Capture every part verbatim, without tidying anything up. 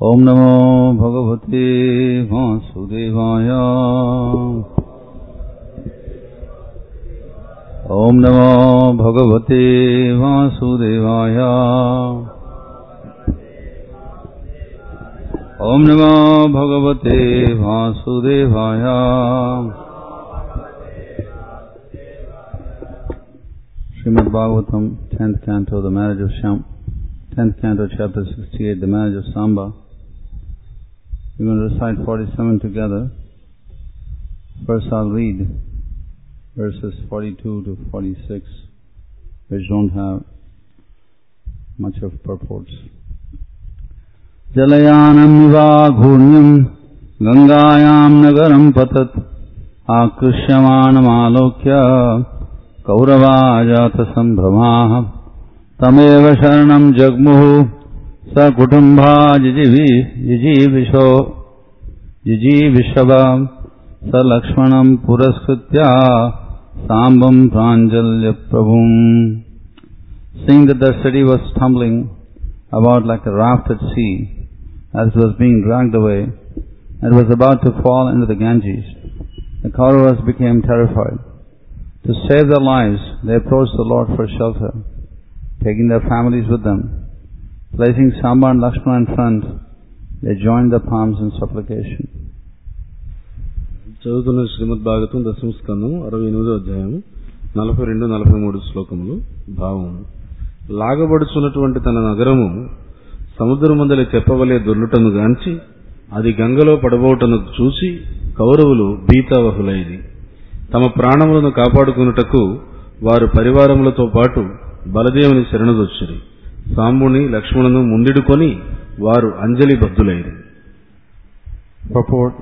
Om Namo Bhagavate Vasudevaya. Om Namo Bhagavate Vasudevaya. Om Namo Bhagavate Vasudevaya. Srimad Bhagavatam, tenth canto, the marriage of Shyam, tenth canto, chapter sixty-eight, the marriage of Samba. We're going to recite forty-seven together. First I'll read verses forty-two to forty-six, which don't have much of purports. Jalayanam iva ghurnyam gangayam nagaram patat akrishyamanam alokya kaurava sambhramaha tameva sharanam jagmuhu sa kutumbha jijivi jijivisho jijivishava sa lakshmanam puraskritya sambam pranjalya prabhum. Seeing that the city was tumbling about like a raft at sea, as it was being dragged away, and was about to fall into the Ganges, the Kauravas became terrified. To save their lives, they approached the Lord for shelter, taking their families with them. Placing Samba and Lakshmana in front, they joined their palms in supplication. చదువుతున్న శ్రీమద్ భాగవతం దశమ స్కందం అరవై ఎనిమిదో అధ్యాయం నలభై రెండు నలభై మూడు శ్లోకములు. భావం: లాగబడుచున్నటువంటి తన నగరము సముద్రమందలి తెప్పవలే దొర్లుటను గాంచి అది గంగలో పడబోటను చూసి కౌరవులు భీతావహులైది. తమ ప్రాణములను కాపాడుకున్నటకు వారు పరివారములతో పాటు బలదేవుని శరణుదొచ్చిరి. సాంబుని లక్ష్మణును ముందిడుకొని వారు అంజలి బద్ధులైరి. Purport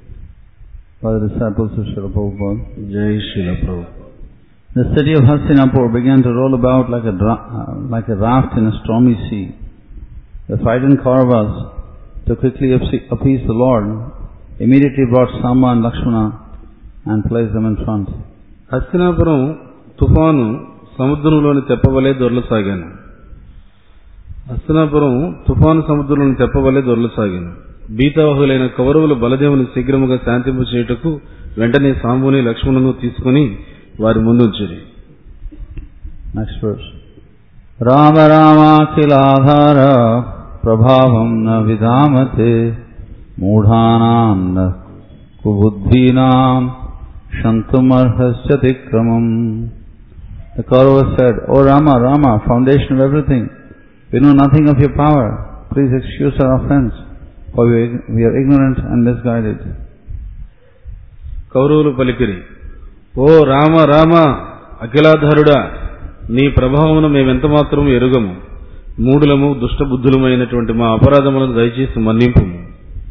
by the disciples of Srila Prabhupada. Jai Srila Prabhupada. The city of Hastinapur began to roll about like a, dra- uh, like a raft in a stormy sea. The frightened Kauravas, to quickly appease the Lord, immediately brought Samba and Lakshmana and placed them in front. Hastinapuram తుఫాను సముద్రంలోని తెప్పవలే దొర్లసాగాను. హస్తినాపురం తుఫాను సముద్రంలోని తెప్పవలే దొర్లసాగాను. భీతావహులైన కౌరవులు బలదేవుని శీఘ్రముగా శాంతింపు చేయుటకు వెంటనే సాంబుని లక్ష్మణును తీసుకుని వారి ముందుంచిరి. Next verse. Rama Rama Kiladhara Prabhavam na vidhamate Mudhanam na kubuddhinam Shantumarhasya tikramam. The Kauravas said, O Rama, Rama, foundation of everything, we know nothing of your power. Please excuse our offense, for we are ignorant and misguided. కౌరవులు పలికిరి, ఓ రామ రామ అఖిలాధారుడా, నీ ప్రభావమును మేమెంత మాత్రం ఎరుగము. మూఢులము దుష్టబుద్ధులమైనటువంటి మా అపరాధములను దయచేసి మన్నింపుము.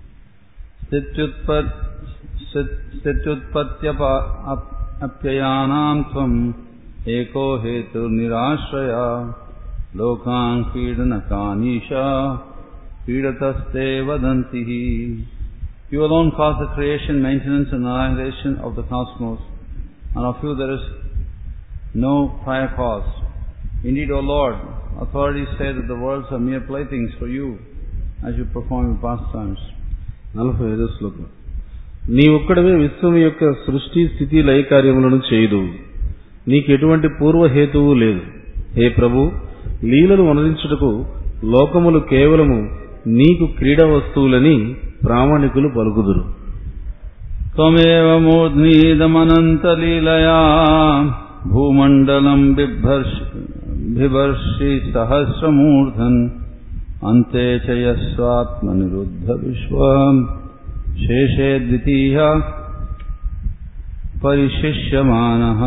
స్థిత్యుత్పత్త్యప్యయానాం త్వం ఏకో హేతు నిరాశ్రయ లోకాన్ పీడనకానీషా పీడతస్తే వదంతి. You alone cause the creation, maintenance and annihilation of the cosmos, and of you there is no prior cause. Indeed, O Lord, authorities say that the worlds are mere playthings for you as you perform your pastimes. నలభై ఐదో శ్లోకం. నీ ఒక్కడవే విశ్వం యొక్క సృష్టి స్థితి లయ కార్యములను చేయుదు. నీకు ఎటువంటి పూర్వహేతువు లేదు. హే ప్రభు, లీలలు వనరించుటకు లోకములు కేవలము నీకు క్రీడా వస్తువులని ప్రామాణికులు పలుకుదురు. త్వమేవ మూర్ధ్నీదమనంతలీలయా భూమండలం బిభర్షి సహస్రమూర్ధన్ అంతే చ యస్వాత్మనిరుద్ధ విశ్వం శేషే ద్వితీయ పరిశిష్యమానః.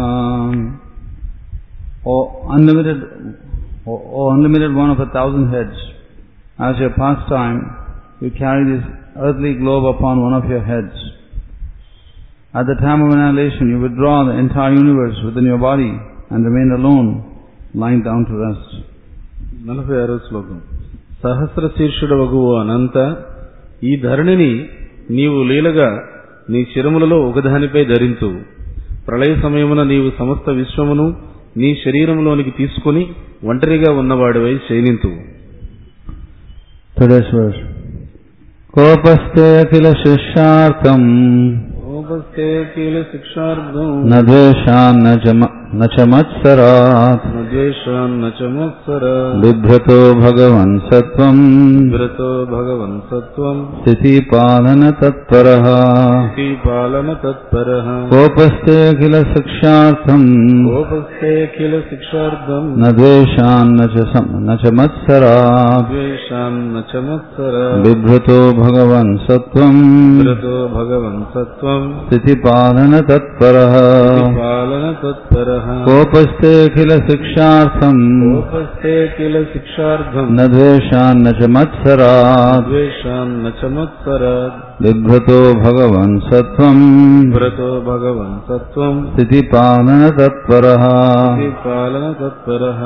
O unlimited, O, o unlimited one of a thousand heads, as your pastime, you carry this earthly globe upon one of your heads. At the time of annihilation, you withdraw the entire universe within your body and remain alone, lying down to rest. నలభై ఆరో శ్లోకం. సహస్ర శీర్షుడవగు అనంత, ఈ ధరణిని నీవు లీలగా నీ శిరములలో ఒకదానిపై ధరించు. ప్రళయ సమయమున నీవు సమస్త విశ్వమును నీ శరీరంలోనికి తీసుకుని ఒంటరిగా ఉన్నవాడివై శయనింతువు. Today's verse. కోపస్తే అఖిల శిష్యార్థం కోపస్తే అఖిల శిక్షార్థం న ద్వేషాన్న న చ మత్సరాత్ న ద్వేషాన్న చ మత్సరాత్ బిభ్రతో భగవన్ సత్వం బిభ్రతో భగవన్ సత్వం స్థితి పాలన తత్పరః స్థితి పాలన తత్పరః కోపస్తే అఖిల శిక్షార్థం కోపస్తే అఖిల శిక్షార్థం న ద్వేషాన్న న చ మత్సరాత్ ద్వేషాన్న చ మత్సరాత్ బిభ్రతో భగవన్ సత్వం బిభ్రతో భగవన్ సత్వం స్థితి పాలన తత్పరః పాలన తత్పరః కోపస్తే అఖిల శిక్షార్థం కోపస్తే అఖిల శిక్షార్థం న ద్వేషాన్న చ మత్సరాత్ ద్వేషాన్న చ మత్సరాత్ బిభ్రతో భగవన్ సత్వం బిభ్రతో భగవన్ సత్వం స్థితి పాలన తత్పరః స్థితి పాలన తత్పరః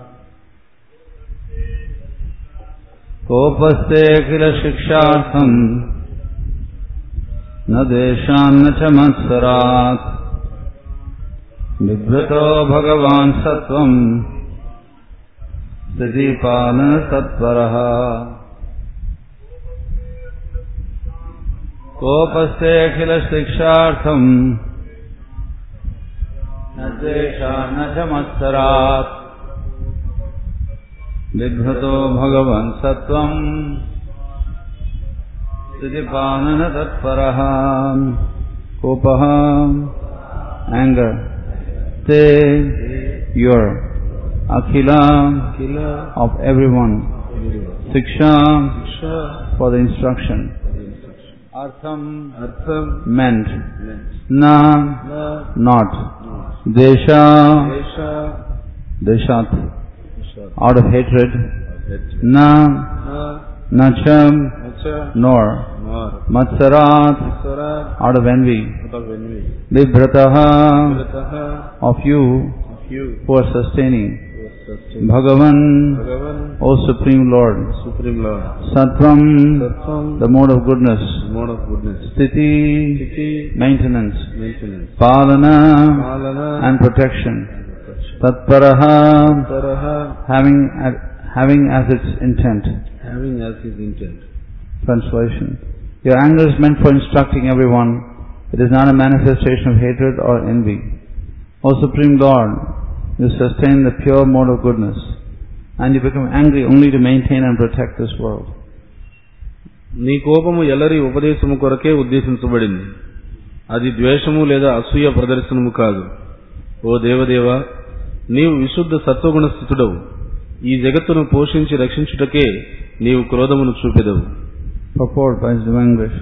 కోపస్తే అఖిల శిక్షార్థం న ద్వేషాన్న చ మత్సరాత్ బిభ్రతో భగవాన్ సత్వం స్థితి పాలన తత్పరః కోపస్తే అఖిల శిక్షార్థం న ద్వేషాన్న చ మత్సరాత్ బిభ్రతో భగవన్ సత్వం స్థితి పాలన తత్పరః కోపః anger te your akhila of everyone siksha for the instruction artham అర్థం meant na not desha deshat out of hatred na nacham nor matsarat out of envy bibhrataha of you who are sustaining Bhagavan, O Supreme Lord, Supreme Lord, Sattvam, Sattvam, the mode of goodness, mode of goodness, Sthiti, Sthiti, maintenance, maintenance, Palana, Palana, and protection, Tatparaha, Taraha, having, having as its intent. having as his intent. Translation. Your anger is meant for instructing everyone. It is not a manifestation of hatred or envy. O Supreme Lord, you sustain the pure mode of goodness, and you become angry only to maintain and protect this world. నీ కోపము ఎల్లరి ఉపదేశము కొరకే ఉద్దేశించబడింది. అది ద్వేషము లేదా అసూయ ప్రదర్శనము కాదు. ఓ దేవదేవ, నీవు విశుద్ధ సత్వగుణ స్థితుడవు. ఈ జగత్తును పోషించి రక్షించుటకే నీవు క్రోధమును చూపెదవు. Purport by His Divine Grace,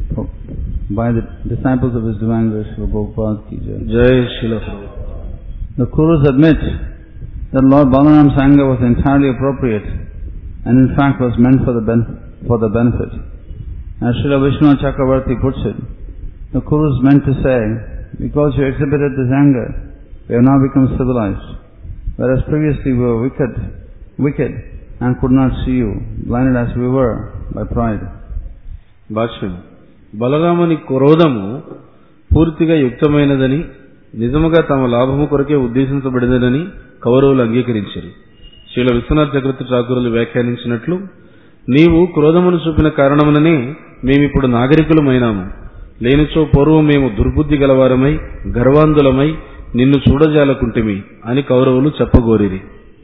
by the disciples of His Divine Grace, Prabhupada ki jai. Jai Srila Prabhupada. The Kurus admit that Lord Balaram's anger was entirely appropriate and in fact was meant for the, ben- for the benefit. As Srila Vishnu Chakravarti puts it, the Kurus meant to say, because you exhibited this anger, we have now become civilized, whereas previously we were wicked, wicked and could not see you, blinded as we were by pride. భాష్యం. బలరాముని క్రోధము పూర్తిగా యుక్తమైనదని, నిజముగా తమ లాభము కొరకే ఉద్దేశించబడినదని కౌరవులు అంగీకరించారు. శ్రీల విశ్వనాథ్ చక్రవర్తి ఠాకూరులు వ్యాఖ్యానించినట్లు, నీవు క్రోధమును చూపిన కారణముననే మేమిప్పుడు నాగరికులమైనాము. లేనిచో పూర్వం మేము దుర్బుద్ధి గలవారమై గర్వాంధులమై నిన్ను చూడజాలకుంటిమి అని కౌరవులు చెప్పగోరిరి.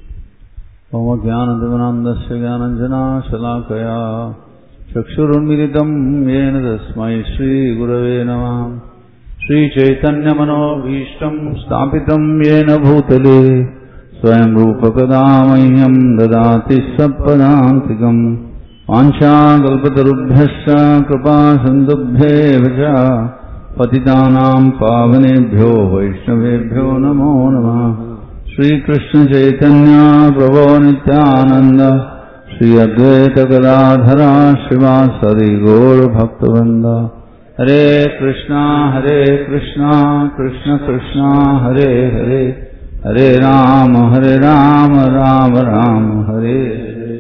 ఓం జ్ఞానదివనాందస్య జ్ఞానంజనాశలాకయా చక్షురున్మిలితం యేన తస్మై శ్రీగురవే నమః. శ్రీచైతన్యమనోభీష్టం స్థాపితం యేన భూతలే స్వయం రూపకదా మహ్యం దదాతి సప్పదాంతికం. వాంఛాకల్పతరుభ్యశ్చ కృపా సింధుభ్యేవ చ పతితానాం పావనేభ్యో వైష్ణవేభ్యో నమో నమః. శ్రీకృష్ణ చైతన్య ప్రభో నిత్యానంద శ్రీ అద్వైత గదాధర శ్రీవాసరి గౌర భక్తవృంద. Hare Krishna Hare Krishna Krishna Krishna Hare Hare Hare Rama Hare Rama Rama Rama Hare Hare.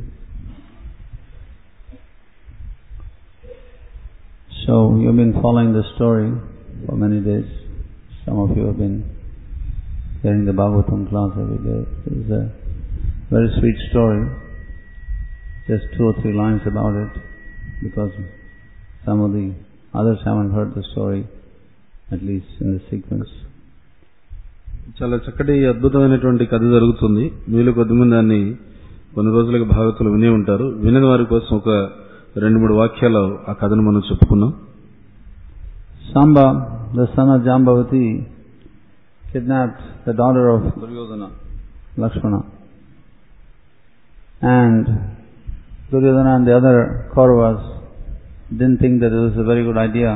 So you've been following the story for many days. Some of you have been hearing the Bhagavatam class every day. It is a very sweet story. Just two or three lines about it. because some of the others haven't heard the story, at least in the sequence. చాలా చక్కటి అద్భుతమైనటువంటి కథ జరుగుతుంది. మీలో కొద్దిమంది దాన్ని కొన్ని రోజులుగా భాగవతులు వినే ఉంటారు. వినని వారి కోసం ఒక రెండు మూడు వాక్యాలు ఆ కథను మనం చెప్పుకున్నాం. Samba, the son of Jambavati, kidnapped the daughter of Duryodhana, Lakshmana. And Duryodhana and the other Kauravas didn't think that it was a very good idea.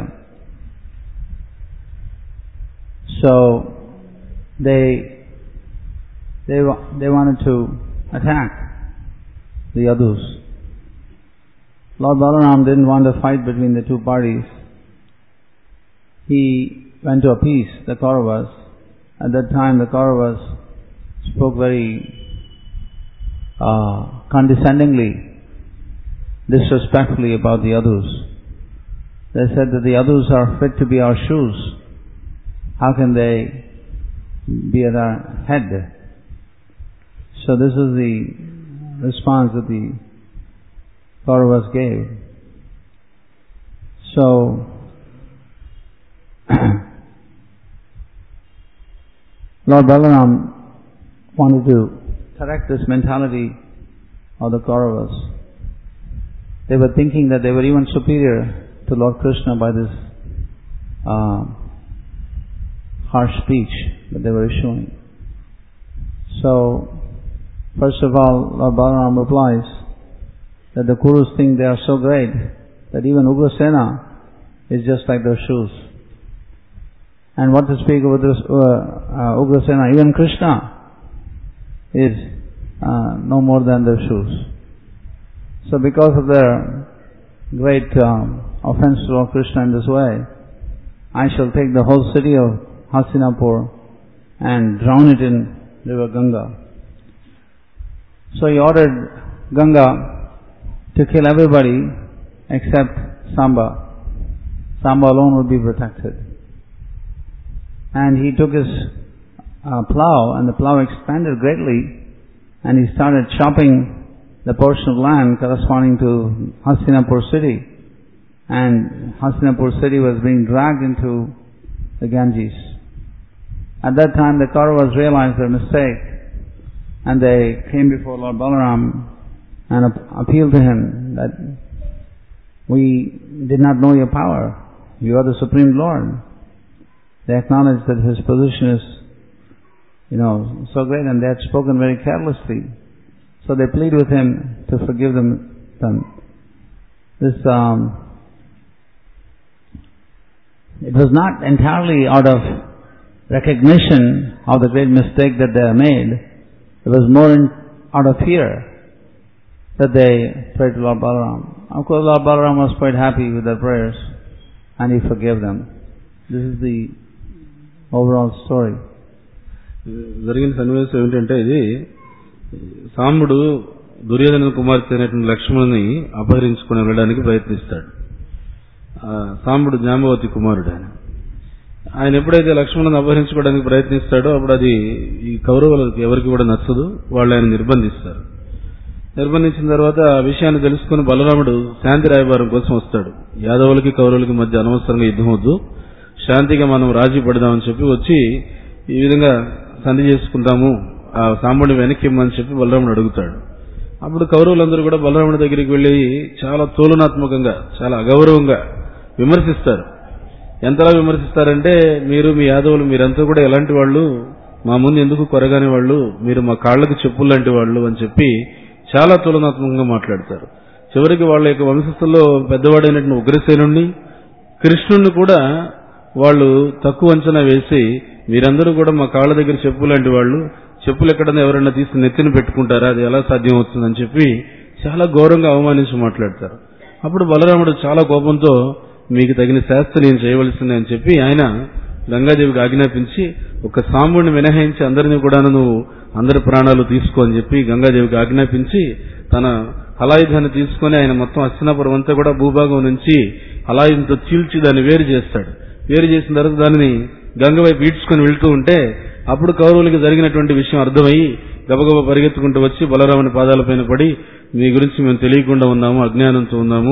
So they they they wanted to attack the Yadus. Lord Balaram didn't want a fight between the two parties. He went to appease the Kauravas. At that time the Kauravas spoke very uh, condescendingly, disrespectfully about the Yadus. They said that the Yadus are fit to be our shoes. How can they be at our head? So this is the response that the Kauravas gave. So Lord Balaram wanted to correct this mentality of the Kauravas. They were thinking that they were even superior to Lord Krishna by this uh, harsh speech that they were issuing. So, first of all, Lord Balaram replies that the Kurus think they are so great that even Ugrasena is just like their shoes. And what to speak of uh, uh, Ugrasena, even Krishna is uh, no more than their shoes. So because of their great um, offense to Lord Krishna in this way, I shall take the whole city of Hastinapur and drown it in river Ganga. So he ordered Ganga to kill everybody except Samba. Samba alone would be protected. And he took his uh, plough, and the plough expanded greatly, and he started chopping the portion of land corresponding to Hastinapur city. And Hastinapur city was being dragged into the Ganges. At that time the Kauravas realized their mistake, and they came before Lord Balaram and appealed to him that we did not know your power. You are the Supreme Lord. They acknowledged that his position is, you know, so great, and they had spoken very carelessly. So they plead with him to forgive them. them. This, um, it was not entirely out of recognition of the great mistake that they had made. It was more in, out of fear that they prayed to Lord Balaram. Of course, Lord Balaram was quite happy with their prayers, and he forgave them. This is the overall story. జరిగిన సన్నివేశం ఏంటంటే, ఇది సాంబుడు దుర్యోధన కుమార్తె అయినటువంటి లక్ష్మణుని అపహరించుకుని వెళ్ళడానికి ప్రయత్నిస్తాడు. సాంబుడు జాంబవతి కుమారుడు ఆయన. ఆయన ఎప్పుడైతే లక్ష్మణుని అపహరించుకోవడానికి ప్రయత్నిస్తాడో అప్పుడు అది ఈ కౌరవులకు ఎవరికి కూడా నచ్చదు. వాళ్ళు ఆయన నిర్బంధిస్తారు. నిర్బంధించిన తర్వాత ఆ విషయాన్ని తెలుసుకుని బలరాముడు శాంతి రాయబారం కోసం వస్తాడు. యాదవులకి కౌరవులకి మధ్య అనవసరంగా యుద్ధం వద్దు, శాంతిగా మనం రాజీ పడదామని చెప్పి వచ్చి ఈ విధంగా సంధి చేసుకుందాము, ఆ సాంబుడిని వెనక్కి ఇమ్మని చెప్పి బలరాముడు అడుగుతాడు. అప్పుడు కౌరవులందరూ కూడా బలరాముడి దగ్గరికి వెళ్లి చాలా తోలనాత్మకంగా, చాలా అగౌరవంగా విమర్శిస్తారు. ఎంతలా విమర్శిస్తారంటే, మీరు మీ యాదవులు మీరంతా కూడా ఎలాంటి వాళ్ళు, మా ముందు ఎందుకు కొరగాని వాళ్ళు, మీరు మా కాళ్లకు చెప్పులు లాంటి వాళ్ళు అని చెప్పి చాలా తులనాత్మకంగా మాట్లాడతారు. చివరికి వాళ్ళ యొక్క వంశస్థుల్లో పెద్దవాడైనటువంటి ఉగ్రసేనుణ్ణి, కృష్ణుణ్ణి కూడా వాళ్ళు తక్కువ అంచనా వేసి, మీరందరూ కూడా మా కాళ్ల దగ్గర చెప్పు లాంటి వాళ్ళు, చెప్పులు ఎక్కడన్నా ఎవరైనా తీసి నెత్తిన పెట్టుకుంటారా, అది ఎలా సాధ్యం అవుతుందని చెప్పి చాలా ఘోరంగా అవమానించి మాట్లాడతారు. అప్పుడు బలరాముడు చాలా కోపంతో, మీకు తగిన శాస్త్రం నేను చేయవలసింది అని చెప్పి ఆయన గంగాదేవికి ఆజ్ఞాపించి, ఒక సాంబుడిని మినహాయించి అందరినీ కూడా నువ్వు అందరి ప్రాణాలు తీసుకో అని చెప్పి గంగాదేవికి ఆజ్ఞాపించి తన హలాయుధాన్ని తీసుకుని ఆయన మొత్తం హస్తినాపురం అంతా కూడా భూభాగం నుంచి హలాయుధంతో చీల్చి దాన్ని వేరు చేస్తాడు. వేరు చేసిన తర్వాత దానిని గంగ వైపు ఈడ్చుకుని వెళ్తూ ఉంటే అప్పుడు కౌరవులకి జరిగినటువంటి విషయం అర్థమయ్యి గబగబ పరిగెత్తుకుంటూ వచ్చి బలరాముని పాదాలపైన పడి, మీ గురించి మేము తెలియకుండా ఉన్నాము, అజ్ఞానంతో ఉన్నాము,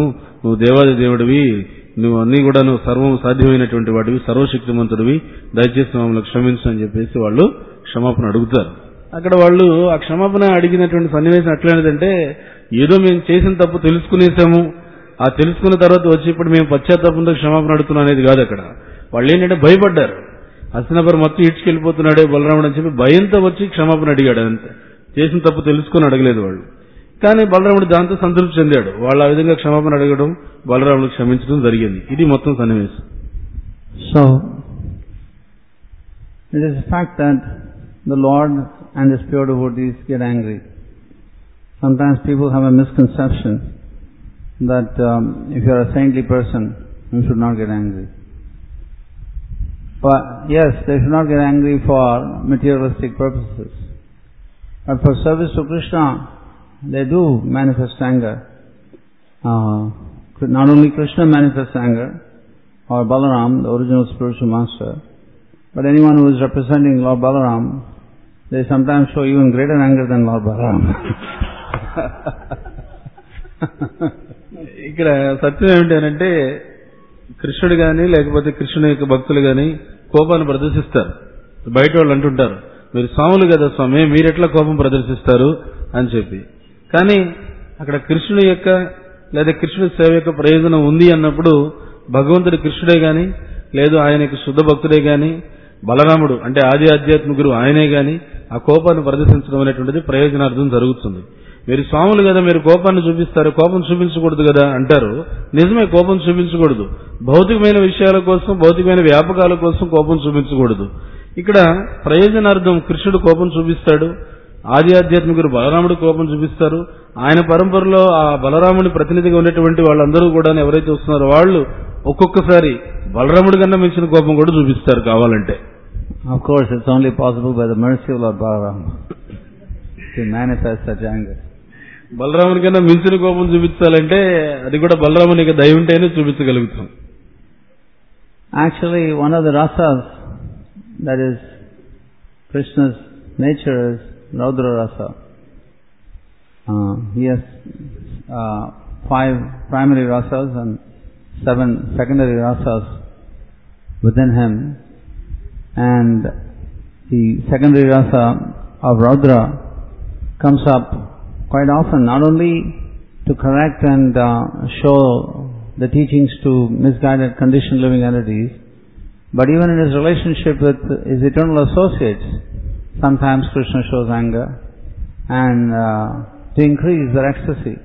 నువ్వు దేవాది దేవుడివి, నువ్వు అన్ని కూడా నువ్వు సర్వం సాధ్యమైనటువంటి వాడివి, సర్వశక్తిమంతుడివి, దయచేసి మమ్మల్ని క్షమించు అని చెప్పేసి వాళ్ళు క్షమాపణ అడుగుతారు. అక్కడ వాళ్ళు ఆ క్షమాపణ అడిగినటువంటి సన్నివేశం ఎట్లనేదంటే, ఏదో మేము చేసిన తప్పు తెలుసుకునేసాము, ఆ తెలుసుకున్న తర్వాత వచ్చి ఇప్పుడు మేము పశ్చాత్తాపంతో క్షమాపణ అడుగుతున్నాం అనేది కాదు. అక్కడ వాళ్ళు ఏంటంటే భయపడ్డారు. హస్తినాపురం మొత్తం ఈడ్చుకెళ్ళిపోతున్నాడే బలరాముడు అని చెప్పి భయంతో వచ్చి క్షమాపణ అడిగాడు. అంతే, చేసిన తప్పు తెలుసుకుని అడగలేదు వాళ్ళు. కానీ బలరాముడు దాంతో సంతృప్తి చెందాడు. వాళ్ళు ఆ విధంగా క్షమాపణ అడగడం, బలరాముడు క్షమించడం జరిగింది. ఇది మొత్తం సన్నివేశం. So it is a fact that the Lord and His pure devotees get angry. Sometimes people have a misconception that um, if you are a saintly person, you should not get angry. But yes, they should not get angry for materialistic purposes. But for service to Krishna, they do manifest anger. Uh, not only Krishna manifests anger, or Balaram, the original spiritual master, but anyone who is representing Lord Balaram, they sometimes show even greater anger than Lord Balaram. ఇక్కడ సత్యం ఏమిటంటే, కృష్ణుడు గాని లేకపోతే కృష్ణుని యొక్క భక్తులు గాని కోపాన్ని ప్రదర్శిస్తారు. బయట వాళ్ళు అంటుంటారు, మీరు స్వాములు కదా స్వామి, మీరెట్లా కోపం ప్రదర్శిస్తారు అని చెప్పి. కానీ అక్కడ కృష్ణుని యొక్క లేదా కృష్ణుడి సేవ యొక్క ప్రయోజనం ఉంది అన్నప్పుడు భగవంతుడి కృష్ణుడే గాని, లేదు ఆయన యొక్క శుద్ధ భక్తుడే గాని, బలరాముడు అంటే ఆది ఆధ్యాత్మిక గురువు ఆయనే గాని ఆ కోపాన్ని ప్రదర్శించడం అనేటువంటిది ప్రయోజనార్థం జరుగుతుంది. మీరు స్వాములు కదా, మీరు కోపాన్ని చూపిస్తారు, కోపం చూపించకూడదు కదా అంటారు. నిజమే, కోపం చూపించకూడదు. భౌతికమైన విషయాల కోసం, భౌతికమైన వ్యాపకాల కోసం కోపం చూపించకూడదు. ఇక్కడ ప్రయోజనార్థం కృష్ణుడు కోపం చూపిస్తాడు, ఆది ఆధ్యాత్మికుడు బలరాముడు కోపం చూపిస్తారు. ఆయన పరంపరలో ఆ బలరాముడి ప్రతినిధిగా ఉన్నటువంటి వాళ్ళందరూ కూడా ఎవరైతే వస్తున్నారో వాళ్ళు ఒక్కొక్కసారి బలరాముడి కన్నా మించిన కోపం కూడా చూపిస్తారు కావాలంటే. Of course, it's only possible by the mercy of Lord Balaram to manifest such anger. బలరాముని కన్నా మించిన కోపం చూపించాలంటే అది కూడా బలరాముని దయ ఉంటేనే చూపించగలుగుతాం. Actually, one of the rasas that is Krishna's nature is Raudra rasa. Uh, he has uh, five primary rasas and seven secondary rasas within him, and the secondary rasa of Raudra comes up quite often, not only to correct and uh, show the teachings to misguided conditioned living entities, but even in his relationship with his eternal associates, sometimes Krishna shows anger and uh, to increase their ecstasy.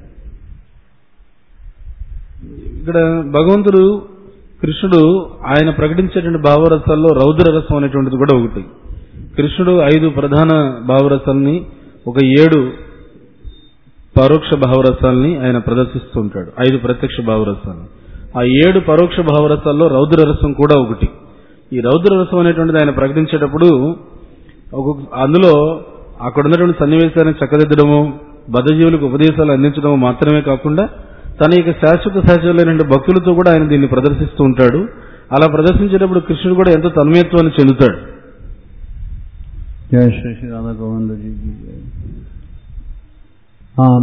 ఇక్కడ భగవంతుడు కృష్ణుడు ఆయన ప్రకటించేటువంటి భావరసాల్లో రౌద్ర రసం అనేటువంటిది కూడా ఒకటి. కృష్ణుడు ఐదు ప్రధాన భావరసాలని, ఒక ఏడు పరోక్ష భావరసాలని ఆయన ప్రదర్శిస్తూ ఉంటాడు. ఐదు ప్రత్యక్ష భావరసాలు. ఆ ఏడు పరోక్ష భావరసాల్లో రౌద్ర రసం కూడా ఒకటి. ఈ రౌద్ర రసం అనేటువంటిది ఆయన ప్రకటించేటప్పుడు ఒక్కొక్క అందులో అక్కడ ఉన్నటువంటి సన్నివేశాన్ని చక్కదిద్దడము, బద్ధజీవులకు ఉపదేశాలు అందించడము మాత్రమే కాకుండా తన యొక్క శాశ్వత సహచరులైన భక్తులతో కూడా ఆయన దీన్ని ప్రదర్శిస్తూ ఉంటాడు. అలా ప్రదర్శించేటప్పుడు కృష్ణుడు కూడా ఎంతో తన్మయత్వాన్ని చెందుతాడు. Jai Shri Shri Radha Govinda Ji Ki Jai. Um,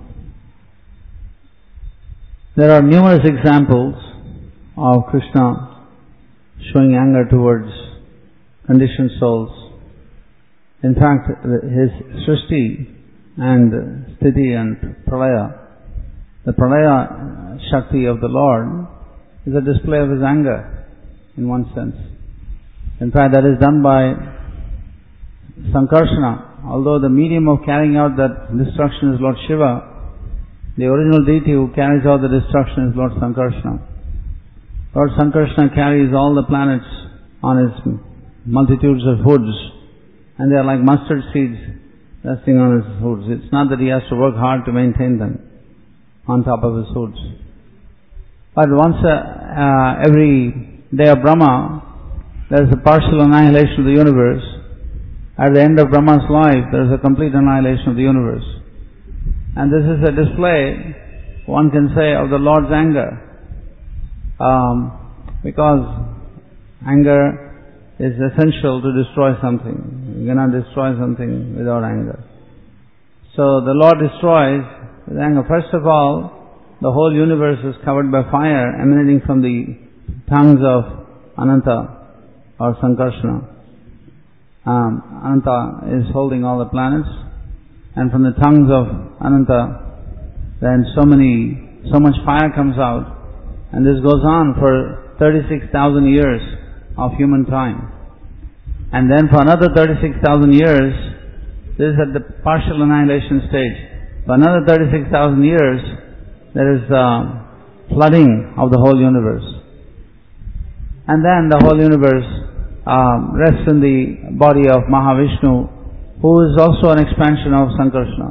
there are numerous examples of Krishna showing anger towards conditioned souls. In fact, his Srishti and Sthiti and Pralaya, the Pralaya Shakti of the Lord is a display of his anger in one sense. In fact, that is done by Sankarshana. Although the medium of carrying out that destruction is Lord Shiva, the original deity who carries out the destruction is Lord Sankarshana. Lord Sankarshana carries all the planets on his multitudes of hoods, and they are like mustard seeds resting on his hoods. It's not that he has to work hard to maintain them on top of his hoods. But once uh, uh, every day of Brahma, there is a partial annihilation of the universe. At the end of Brahma's life, there is a complete annihilation of the universe. And this is a display, one can say, of the Lord's anger. Um, because anger is essential to destroy something. You cannot destroy something without anger. So the Lord destroys with anger. First of all, the whole universe is covered by fire emanating from the tongues of Ananta or Sankarsana. Um, Ananta is holding all the planets, and from the tongues of Ananta, then so many, so much fire comes out, and this goes on for thirty-six thousand years of human time. And then for another thirty-six thousand years, this is at the partial annihilation stage. For another thirty-six thousand years, there is uh, flooding of the whole universe. And then the whole universe uh, rests in the body of Mahavishnu, who is also an expansion of Sankarsana.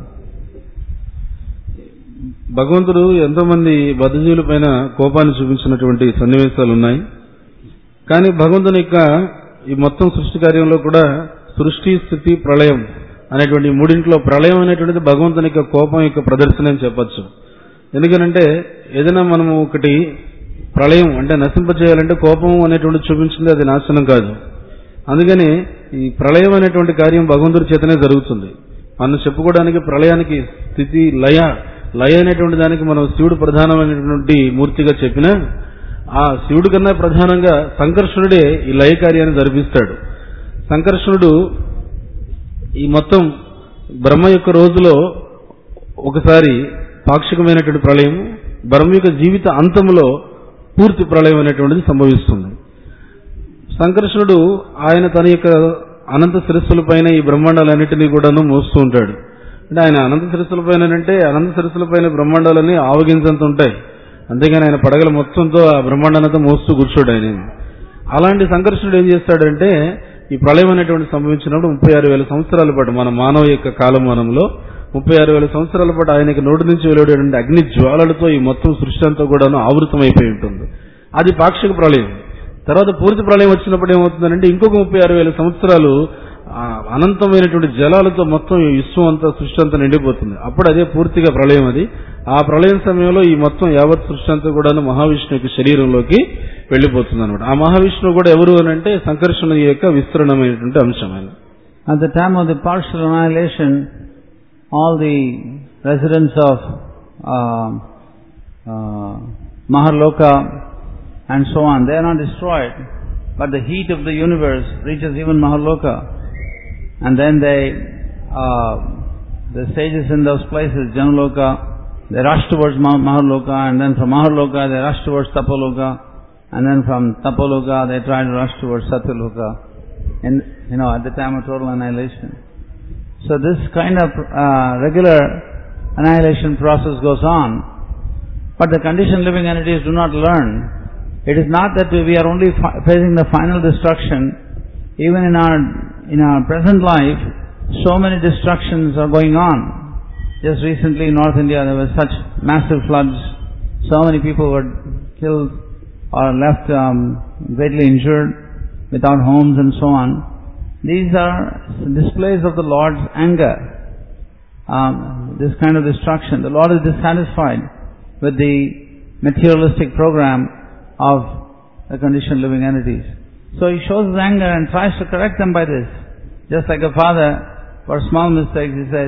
భగవంతుడు ఎంతో మంది బద్ధజీవుల పైన కోపాన్ని చూపించినటువంటి సన్నివేశాలు ఉన్నాయి. కానీ భగవంతుని యొక్క ఈ మొత్తం సృష్టి కార్యంలో కూడా సృష్టి, స్థితి, ప్రళయం అనేటువంటి మూడింట్లో ప్రళయం అనేటువంటిది భగవంతుని యొక్క కోపం యొక్క ప్రదర్శన అని చెప్పచ్చు. ఎందుకనంటే ఏదైనా మనము ఒకటి ప్రళయం అంటే నశింపజేయాలంటే కోపం అనేటువంటి చూపించింది అది నాశనం కాదు. అందుకని ఈ ప్రళయం అనేటువంటి కార్యం భగవంతుడి చేతనే జరుగుతుంది. మనం చెప్పుకోవడానికి ప్రళయానికి స్థితి, లయ లయ అనేటువంటి దానికి మనం శివుడు ప్రధానమైనటువంటి మూర్తిగా చెప్పినా ఆ శివుడి కన్నా ప్రధానంగా సంకర్షణుడే ఈ లయ కార్యాన్ని జరిపిస్తాడు. సంకర్షణుడు ఈ మొత్తం బ్రహ్మ యొక్క రోజులో ఒకసారి పాక్షికమైనటువంటి ప్రళయం, బ్రహ్మ యొక్క జీవిత అంతంలో పూర్తి ప్రళయం అనేటువంటిది సంభవిస్తుంది. సంకర్షణుడు ఆయన తన యొక్క అనంత శిరస్సుల పైన ఈ బ్రహ్మాండాలన్నింటినీ కూడాను మోస్తూ ఉంటాడు. అంటే ఆయన అనంత శిరస్సుల పైన అంటే అనంత శిరస్సుల పైన బ్రహ్మాండాలన్నీ ఆవగించంత ఉంటాయి. అంతేగాని ఆయన పడగల మొత్తంతో ఆ బ్రహ్మాండానంతా మోస్తూ కూర్చోడు ఆయన. అలాంటి సంకర్షణుడు ఏం చేస్తాడంటే ఈ ప్రళయం అనేటువంటి సంభవించినప్పుడు ముప్పై ఆరు వేల సంవత్సరాల పాటు మన మానవ యొక్క కాలమానంలో ముప్పై ఆరు వేల సంవత్సరాల పాటు ఆయనకి నోటి నుంచి వెలువడేటువంటి అగ్ని జ్వాలలతో ఈ మొత్తం సృష్టి అంతా కూడాను ఆవృతమైపోయి ఉంటుంది. అది పాక్షిక ప్రళయం. తర్వాత పూర్తి ప్రళయం వచ్చినప్పుడు ఏమవుతుందంటే ఇంకొక ముప్పై ఆరు వేల సంవత్సరాలు అనంతమైనటువంటి జలాలతో మొత్తం ఈ విశ్వం అంతా సృష్టి అంతా నిండిపోతుంది. అప్పుడు అదే పూర్తిగా ప్రళయం. అది ఆ ప్రళయం సమయంలో ఈ మొత్తం యావత్ సృష్టి అంతా కూడా మహావిష్ణు యొక్క శరీరంలోకి వెళ్లిపోతుంది అనమాట. ఆ మహావిష్ణువు కూడా ఎవరు అని అంటే సంకర్షణ యొక్క విస్తరణమైనటువంటి అంశం. At the time of the partial annihilation, all the residents of uh, uh, Maharloka and so on, they are not destroyed, but the heat of the universe reaches even Maharloka, and then they, uh, the sages in those places, Janaloka, they rush towards Maharloka, and then from Maharloka they rush towards Tapaloka, and then from Tapaloka they try to rush towards Satyaloka, and you know, at the time of total annihilation. So this kind of uh, regular annihilation process goes on, but the conditioned living entities do not learn. It is not that we are only fi- facing the final destruction. Even in our in our present life, so many destructions are going on. Just recently in North India there were such massive floods. So many people were killed or left um, greatly injured, without homes and so on. These are displays of the Lord's anger. Um, this kind of destruction. The Lord is dissatisfied with the materialistic program of the conditioned living entities. So He shows His anger and tries to correct them by this. Just like a father, for small mistakes, He says,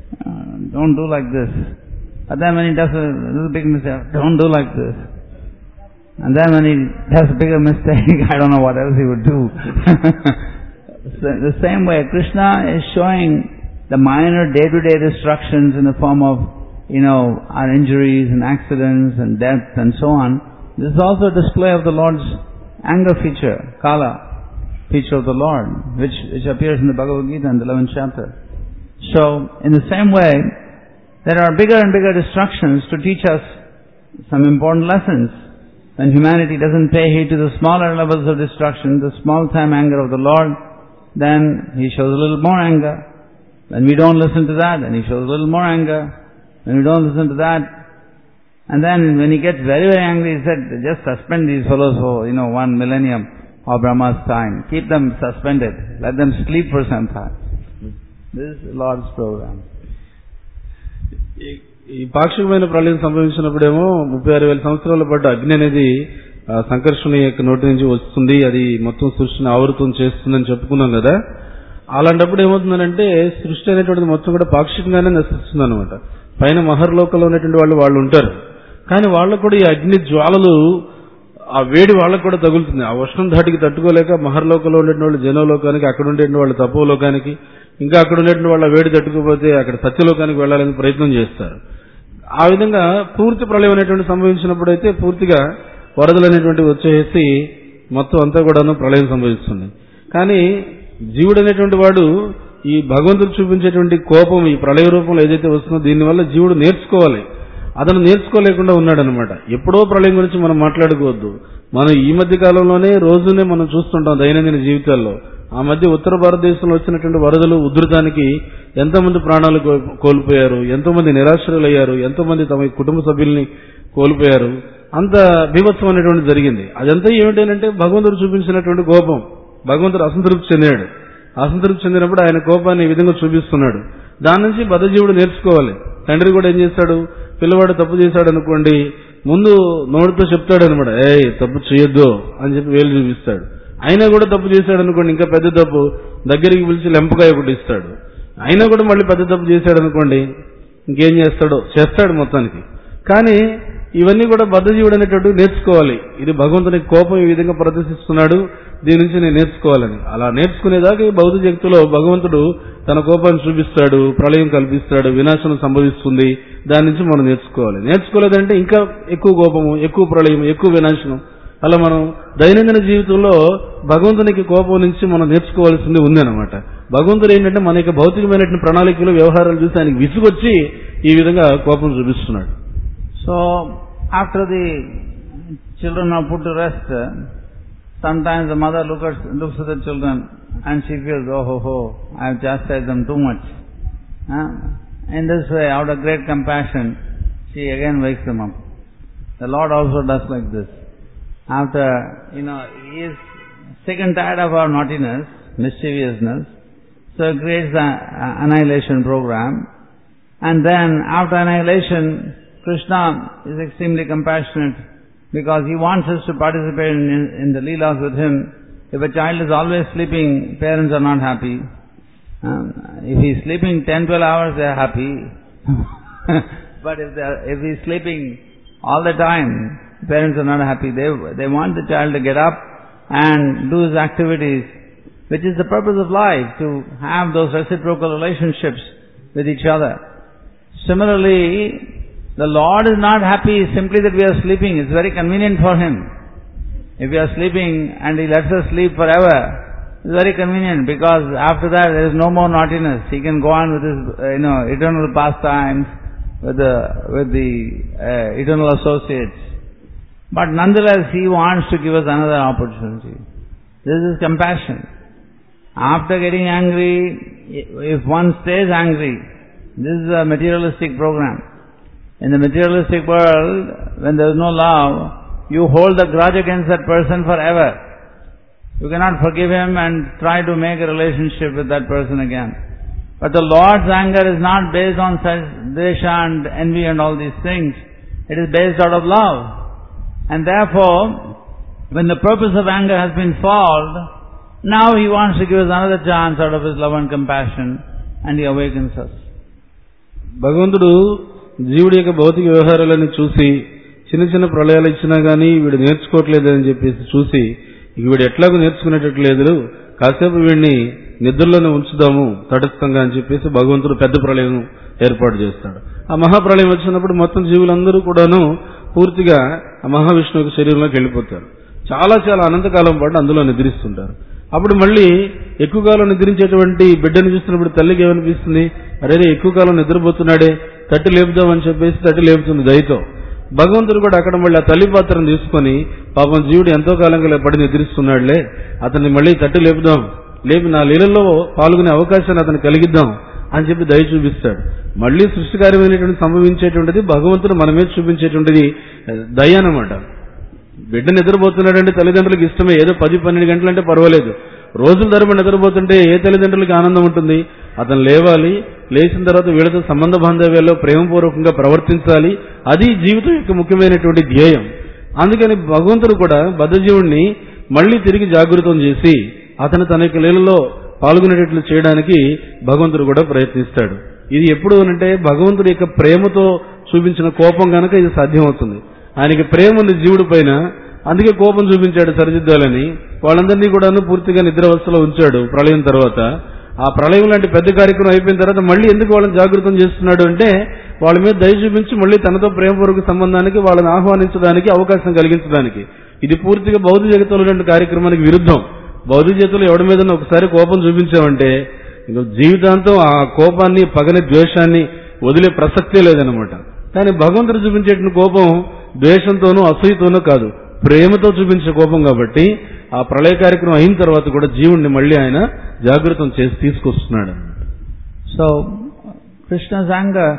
don't do like this. But then when he does a little big mistake, don't do like this. And then when he does a bigger mistake, I don't know what else he would do. So the same way, Krishna is showing the minor day-to-day destructions in the form of, you know, our injuries and accidents and death and so on. This is also a display of the Lord's anger feature, Kala feature of the Lord, which, which appears in the Bhagavad Gita in the eleventh chapter. So, in the same way, there are bigger and bigger destructions to teach us some important lessons. When humanity doesn't pay heed to the smaller levels of destruction, the small time anger of the Lord, then He shows a little more anger. When we don't listen to that, then He shows a little more anger. When we don't listen to that, and then when He gets very, very angry, He said, just suspend these fellows for, you know, one millennium of Brahma's time. Keep them suspended. Let them sleep for some time. This is the Lord's program. ఈ పాక్షికమైన ప్రళయం సంభవించినప్పుడేమో ముప్పై ఆరు వేల సంవత్సరాల పాటు అగ్ని అనేది సంకర్షణ యొక్క నోటి నుంచి వస్తుంది, అది మొత్తం సృష్టిని ఆవృతం చేస్తుందని చెప్పుకున్నాం కదా. అలాంటప్పుడు ఏమవుతుందంటే సృష్టి అనేటువంటిది మొత్తం కూడా పాక్షికంగానే నశిస్తుంది అనమాట. పైన మహర్లోకంలో ఉన్నటువంటి వాళ్ళు వాళ్ళు ఉంటారు, కానీ వాళ్ళకు కూడా ఈ అగ్ని జ్వాలలు ఆ వేడి వాళ్ళకు కూడా తగులుతుంది. ఆ ఉష్ణం ధాటికి తట్టుకోలేక మహర్లోకంలో ఉండే వాళ్ళు జనలోకానికి, అక్కడ ఉండే వాళ్ళు తపోలోకానికి, ఇంకా అక్కడ ఉండే వాళ్ళ వేడి తట్టుకోపోతే అక్కడ సత్యలోకానికి వెళ్లాలని ప్రయత్నం చేస్తారు. ఆ విధంగా పూర్తి ప్రళయం అనేటువంటి సంభవించినప్పుడు అయితే పూర్తిగా వరదలు అనేటువంటి వచ్చేసి మొత్తం అంతా కూడాను ప్రళయం సంభవిస్తుంది. కానీ జీవుడు అనేటువంటి వాడు ఈ భగవంతుడు చూపించేటువంటి కోపం ఈ ప్రళయ రూపంలో ఏదైతే వస్తుందో దీనివల్ల జీవుడు నేర్చుకోవాలి. అతను నేర్చుకోలేకుండా ఉన్నాడనమాట. ఎప్పుడో ప్రళయం గురించి మనం మాట్లాడుకోవద్దు. మనం ఈ మధ్య కాలంలోనే రోజునే మనం చూస్తుంటాం దైనందిన జీవితాల్లో. ఆ మధ్య ఉత్తర భారతదేశంలో వచ్చినటువంటి వరదలు ఉధృతానికి ఎంతోమంది ప్రాణాలు కోల్పోయారు, ఎంతో మంది నిరాశ్రయులయ్యారు, ఎంతో మంది తమ కుటుంబ సభ్యుల్ని కోల్పోయారు. అంత బీభత్సం అనేటువంటి జరిగింది. అదంతా ఏమిటంటే భగవంతుడు చూపించినటువంటి కోపం. భగవంతుడు అసంతృప్తి చెందాడు. అసంతృప్తి చెందినప్పుడు ఆయన కోపాన్ని ఈ విధంగా చూపిస్తున్నాడు. దాని నుంచి బద్ధజీవుడు నేర్చుకోవాలి. తండ్రి కూడా ఏం చేస్తాడు, పిల్లవాడు తప్పు చేశాడు అనుకోండి, ముందు నోటితో చెప్తాడు అనమాట, ఏ తప్పు చేయొద్దు అని చెప్పి వేలు చూపిస్తాడు. అయినా కూడా తప్పు చేశాడు అనుకోండి, ఇంకా పెద్ద తప్పు, దగ్గరికి పిలిచి లెంపకాయ ఒకటి ఇస్తాడు. అయినా కూడా మళ్ళీ పెద్ద తప్పు చేశాడు అనుకోండి, ఇంకేం చేస్తాడో చేస్తాడు మొత్తానికి. కానీ ఇవన్నీ కూడా బద్ధజీవుడు అనేటట్టు నేర్చుకోవాలి. ఇది భగవంతుని కోపం ఈ విధంగా ప్రదర్శిస్తున్నాడు, దీని నుంచి నేను నేర్చుకోవాలని. అలా నేర్చుకునేదాకా ఈ బౌద్ధ జగత్తులో భగవంతుడు తన కోపాన్ని చూపిస్తాడు, ప్రళయం కల్పిస్తాడు, వినాశనం సంభవిస్తుంది. దాని నుంచి మనం నేర్చుకోవాలి. నేర్చుకోలేదంటే ఇంకా ఎక్కువ కోపము, ఎక్కువ ప్రళయం, ఎక్కువ వినాశనం. అలా మనం దైనందిన జీవితంలో భగవంతునికి కోపం నుంచి మనం నేర్చుకోవాల్సింది ఉందన్నమాట. భగవంతుడు ఏంటంటే మన యొక్క భౌతికమైనటువంటి ప్రణాళికలు, వ్యవహారాలు చూసి ఆయనకి విసుగొచ్చి ఈ విధంగా కోపం చూపిస్తున్నాడు. So, after the children are put to rest, sometimes the mother look at, looks at the children and she feels, oh, ho, ho, I have chastised them too much. Uh, in this way, out of great compassion, she again wakes them up. The Lord also does like this. After, you know, he is sick and tired of our naughtiness, mischievousness, so he creates the annihilation program. And then, after annihilation, Krishna is extremely compassionate because he wants us to participate in, in, in the leelas with him. If a child is always sleeping, parents are not happy. Um, if he is sleeping ten to twelve hours, they are happy. But if they are, if he is sleeping all the time, parents are not happy. They, they want the child to get up and do his activities, which is the purpose of life, to have those reciprocal relationships with each other. Similarly, the Lord is not happy simply that we are sleeping. It's very convenient for Him. If we are sleeping and He lets us sleep forever, it's very convenient because after that there is no more naughtiness. He can go on with His, uh, you know, eternal pastimes with the, with the uh, eternal associates. But nonetheless, He wants to give us another opportunity. This is compassion. After getting angry, if one stays angry, this is a materialistic program. In the materialistic world, when there is no love, you hold the grudge against that person forever. You cannot forgive him and try to make a relationship with that person again. But the Lord's anger is not based on such desha and envy and all these things. It is based out of love. And therefore, when the purpose of anger has been solved, now He wants to give us another chance out of His love and compassion, and He awakens us. భగవంతుడు జీవుడి యొక్క భౌతిక వ్యవహారాలను చూసి చిన్న చిన్న ప్రళయాలు ఇచ్చినా గానీ వీడు నేర్చుకోవట్లేదని చెప్పేసి చూసి వీడు ఎట్లాగో నేర్చుకునేటట్లేదు, కాసేపు వీడిని నిద్రలోనే ఉంచుదాము తటస్థంగా అని చెప్పేసి భగవంతుడు పెద్ద ప్రళయం ఏర్పాటు చేస్తాడు. ఆ మహాప్రళయం వచ్చినప్పుడు మొత్తం జీవులందరూ కూడాను పూర్తిగా ఆ మహావిష్ణువు శరీరంలోకి వెళ్ళిపోతారు. చాలా చాలా అనంతకాలం పాటు అందులో నిద్రిస్తుంటారు. అప్పుడు మళ్ళీ ఎక్కువ కాలం నిద్రించేటువంటి బిడ్డను చూస్తున్నప్పుడు తల్లికి ఏమనిపిస్తుంది, అరే ఎక్కువ కాలం నిద్రపోతున్నాడే, తట్టి లేపుదామని చెప్పేసి తట్టి లేపుతుంది దయతో. భగవంతుడు కూడా అక్కడ మళ్ళీ ఆ తల్లి పాత్రను తీసుకొని పాపం జీవుడు ఎంతో కాలంగా పడి నిద్రిస్తున్నాడులే, అతన్ని మళ్ళీ తట్టి లేపుదాం, లేపి నా లీలల్లో పాల్గొనే అవకాశాన్ని అతను కలిగిద్దాం అని చెప్పి దయ చూపిస్తాడు. మళ్లీ సృష్టికార్యమైనటువంటి సంభవించేటువంటిది భగవంతుడు మనమే చూపించేటువంటిది దయ అన్నమాట. బిడ్డ నిద్రపోతున్నాడంటే తల్లిదండ్రులకు ఇష్టమే, ఏదో పది పన్నెండు గంటలంటే పర్వాలేదు. రోజుల తరబడి నిద్రపోతుంటే ఏ తల్లిదండ్రులకి ఆనందం ఉంటుంది? అతను లేవాలి, లేచిన తర్వాత వీళ్ళతో సంబంధ బాంధవ్యాల్లో ప్రేమపూర్వకంగా ప్రవర్తించాలి. అది జీవితం యొక్క ముఖ్యమైనటువంటి ధ్యేయం. అందుకని భగవంతుడు కూడా బద్ధజీవుణ్ణి మళ్లీ తిరిగి జాగృతం చేసి అతను తన యొక్క లీలలో పాల్గొనేటట్లు చేయడానికి భగవంతుడు కూడా ప్రయత్నిస్తాడు. ఇది ఎప్పుడు అంటే భగవంతుడి యొక్క ప్రేమతో చూపించిన కోపం కనుక ఇది సాధ్యమవుతుంది. ఆయనకి ప్రేమ ఉంది జీవుడి పైన, అందుకే కోపం చూపించాడు సరిదిద్దాలని. వాళ్ళందరినీ కూడాను పూర్తిగా నిద్రావస్థలో ఉంచాడు ప్రళయం తర్వాత. ఆ ప్రళయం లాంటి పెద్ద కార్యక్రమం అయిపోయిన తర్వాత మళ్ళీ ఎందుకు వాళ్ళని జాగృతం చేస్తున్నాడు అంటే వాళ్ళ మీద దయ చూపించి మళ్ళీ తనతో ప్రేమపూర్వక సంబంధానికి వాళ్ళని ఆహ్వానించడానికి అవకాశం కలిగించడానికి. ఇది పూర్తిగా బౌద్ధ జగత్తులో ఉన్న కార్యక్రమానికి విరుద్ధం. బౌద్ధ జగత్తులో ఎవడి మీద ఒకసారి కోపం చూపించామంటే ఇంకా జీవితాంతం ఆ కోపాన్ని, పగని, ద్వేషాన్ని వదిలే ప్రసక్తే లేదనమాట. కానీ భగవంతుడు చూపించేటువంటి కోపం ద్వేషంతోనూ అసూయతోనూ కాదు, ప్రేమతో చూపించే కోపం. కాబట్టి ఆ ప్రళయ కార్యక్రమం అయిన తర్వాత కూడా జీవుణ్ణి మళ్ళీ ఆయన జాగృతం చేసి తీసుకొస్తున్నాడు. So Krishna's anger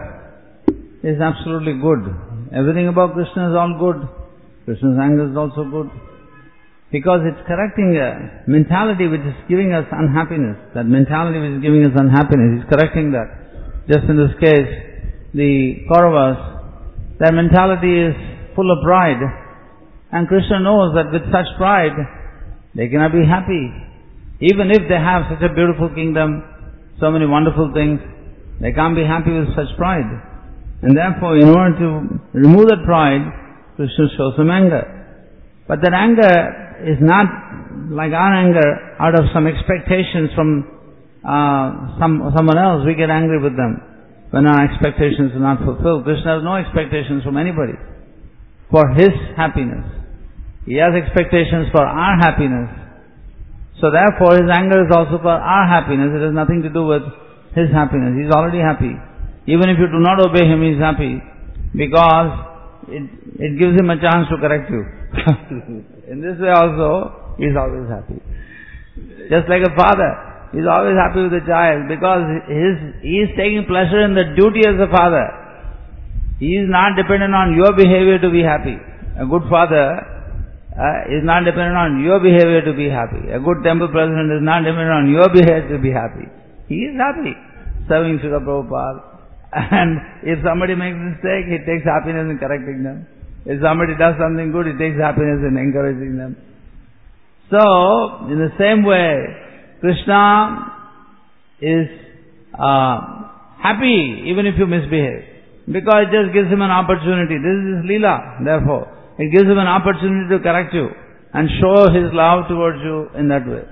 is absolutely good. Everything about Krishna is all good. Krishna's anger is also good. Because it's correcting a mentality which is giving us unhappiness. That mentality which is giving us unhappiness, he's correcting that. Just in this case, the Kauravas, their mentality is full of pride. And Krishna knows that with such pride, they cannot be happy. Even if they have such a beautiful kingdom, so many wonderful things, they can't be happy with such pride. And therefore, in order to remove that pride, Krishna shows some anger. But that anger is not like our anger out of some expectations from uh, some someone else. We get angry with them when our expectations are not fulfilled. Krishna has no expectations from anybody for his happiness. He has expectations for our happiness. So therefore his anger is also for our happiness. It has nothing to do with his happiness. He is already happy. Even if you do not obey him, he is happy because it, it gives him a chance to correct you. In this way also, he is always happy. Just like a father, he is always happy with the child because his, he is taking pleasure in the duty as a father. He is not dependent on your behavior to be happy. A good father uh, is not dependent on your behavior to be happy. A good temple president is not dependent on your behavior to be happy. He is happy serving Srila Prabhupada. And if somebody makes a mistake, he takes happiness in correcting them. If somebody does something good, he takes happiness in encouraging them. So, in the same way, Krishna is uh, happy even if you misbehave. Because it just gives him an opportunity. This is his Leela, therefore. It gives him an opportunity to correct you and show his love towards you in that way.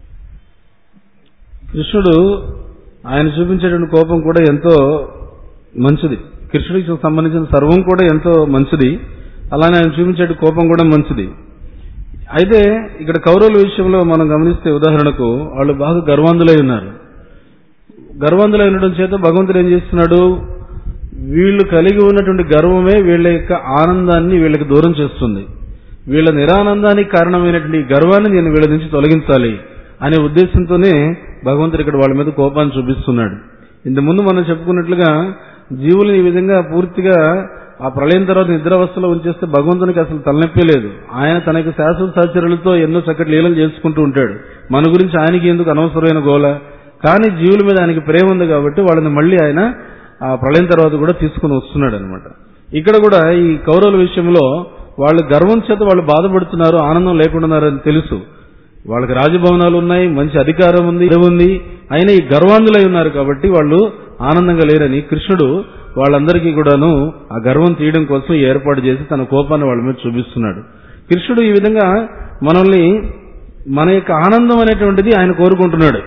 కృష్ణుడు ఆయన చూపించేటువంటి కోపం కూడా ఎంతో మంచిది. కృష్ణుడికి సంబంధించిన సర్వం కూడా ఎంతో మంచిది. అలానే ఆయన చూపించే కోపం కూడా మంచిది. అయితే ఇక్కడ కౌరవుల విషయంలో మనం గమనిస్తే ఉదాహరణకు వాళ్ళు బాగా గర్వాంధులై ఉన్నారు. గర్వాంధులై ఉండడం చేత భగవంతుడు ఏం చేస్తున్నాడు, వీళ్ళు కలిగి ఉన్నటువంటి గర్వమే వీళ్ళ యొక్క ఆనందాన్ని వీళ్ళకి దూరం చేస్తుంది. వీళ్ళ నిరానందానికి కారణమైనటువంటి గర్వాన్ని నేను వీళ్ళ నుంచి తొలగించాలి అనే ఉద్దేశంతోనే భగవంతుడు ఇక్కడ వాళ్ళ మీద కోపాన్ని చూపిస్తున్నాడు. ఇంతకుముందు మనం చెప్పుకున్నట్లుగా జీవులు ఈ విధంగా పూర్తిగా ఆ ప్రళయం తర్వాత నిద్రావస్థలో ఉంచేస్తే భగవంతునికి అసలు తలనొప్పి లేదు. ఆయన తన యొక్క శాశ్వత సహచరులతో ఎన్నో చక్కటి లీలలు చేసుకుంటూ ఉంటాడు. మన గురించి ఆయనకి ఎందుకు అనవసరమైన గోల. కానీ జీవుల మీద ఆయనకి ప్రేమ ఉంది కాబట్టి వాళ్ళని మళ్ళీ ఆయన ఆ ప్రళయం తర్వాత కూడా తీసుకుని వస్తున్నాడు అనమాట. ఇక్కడ కూడా ఈ కౌరవుల విషయంలో వాళ్ళు గర్వం చేత వాళ్ళు బాధపడుతున్నారు, ఆనందం లేకుండాన్నారని తెలుసు. వాళ్ళకి రాజభవనాలు ఉన్నాయి, మంచి అధికారం ఉంది ఉంది అయినా ఈ గర్వాంధులై ఉన్నారు కాబట్టి వాళ్ళు ఆనందంగా లేరని కృష్ణుడు వాళ్ళందరికీ కూడాను ఆ గర్వం తీయడం కోసం ఏర్పాటు చేసి తన కోపాన్ని వాళ్ళ మీద చూపిస్తున్నాడు. కృష్ణుడు ఈ విధంగా మనల్ని మన యొక్క ఆనందం అనేటువంటిది ఆయన కోరుకుంటున్నాడు.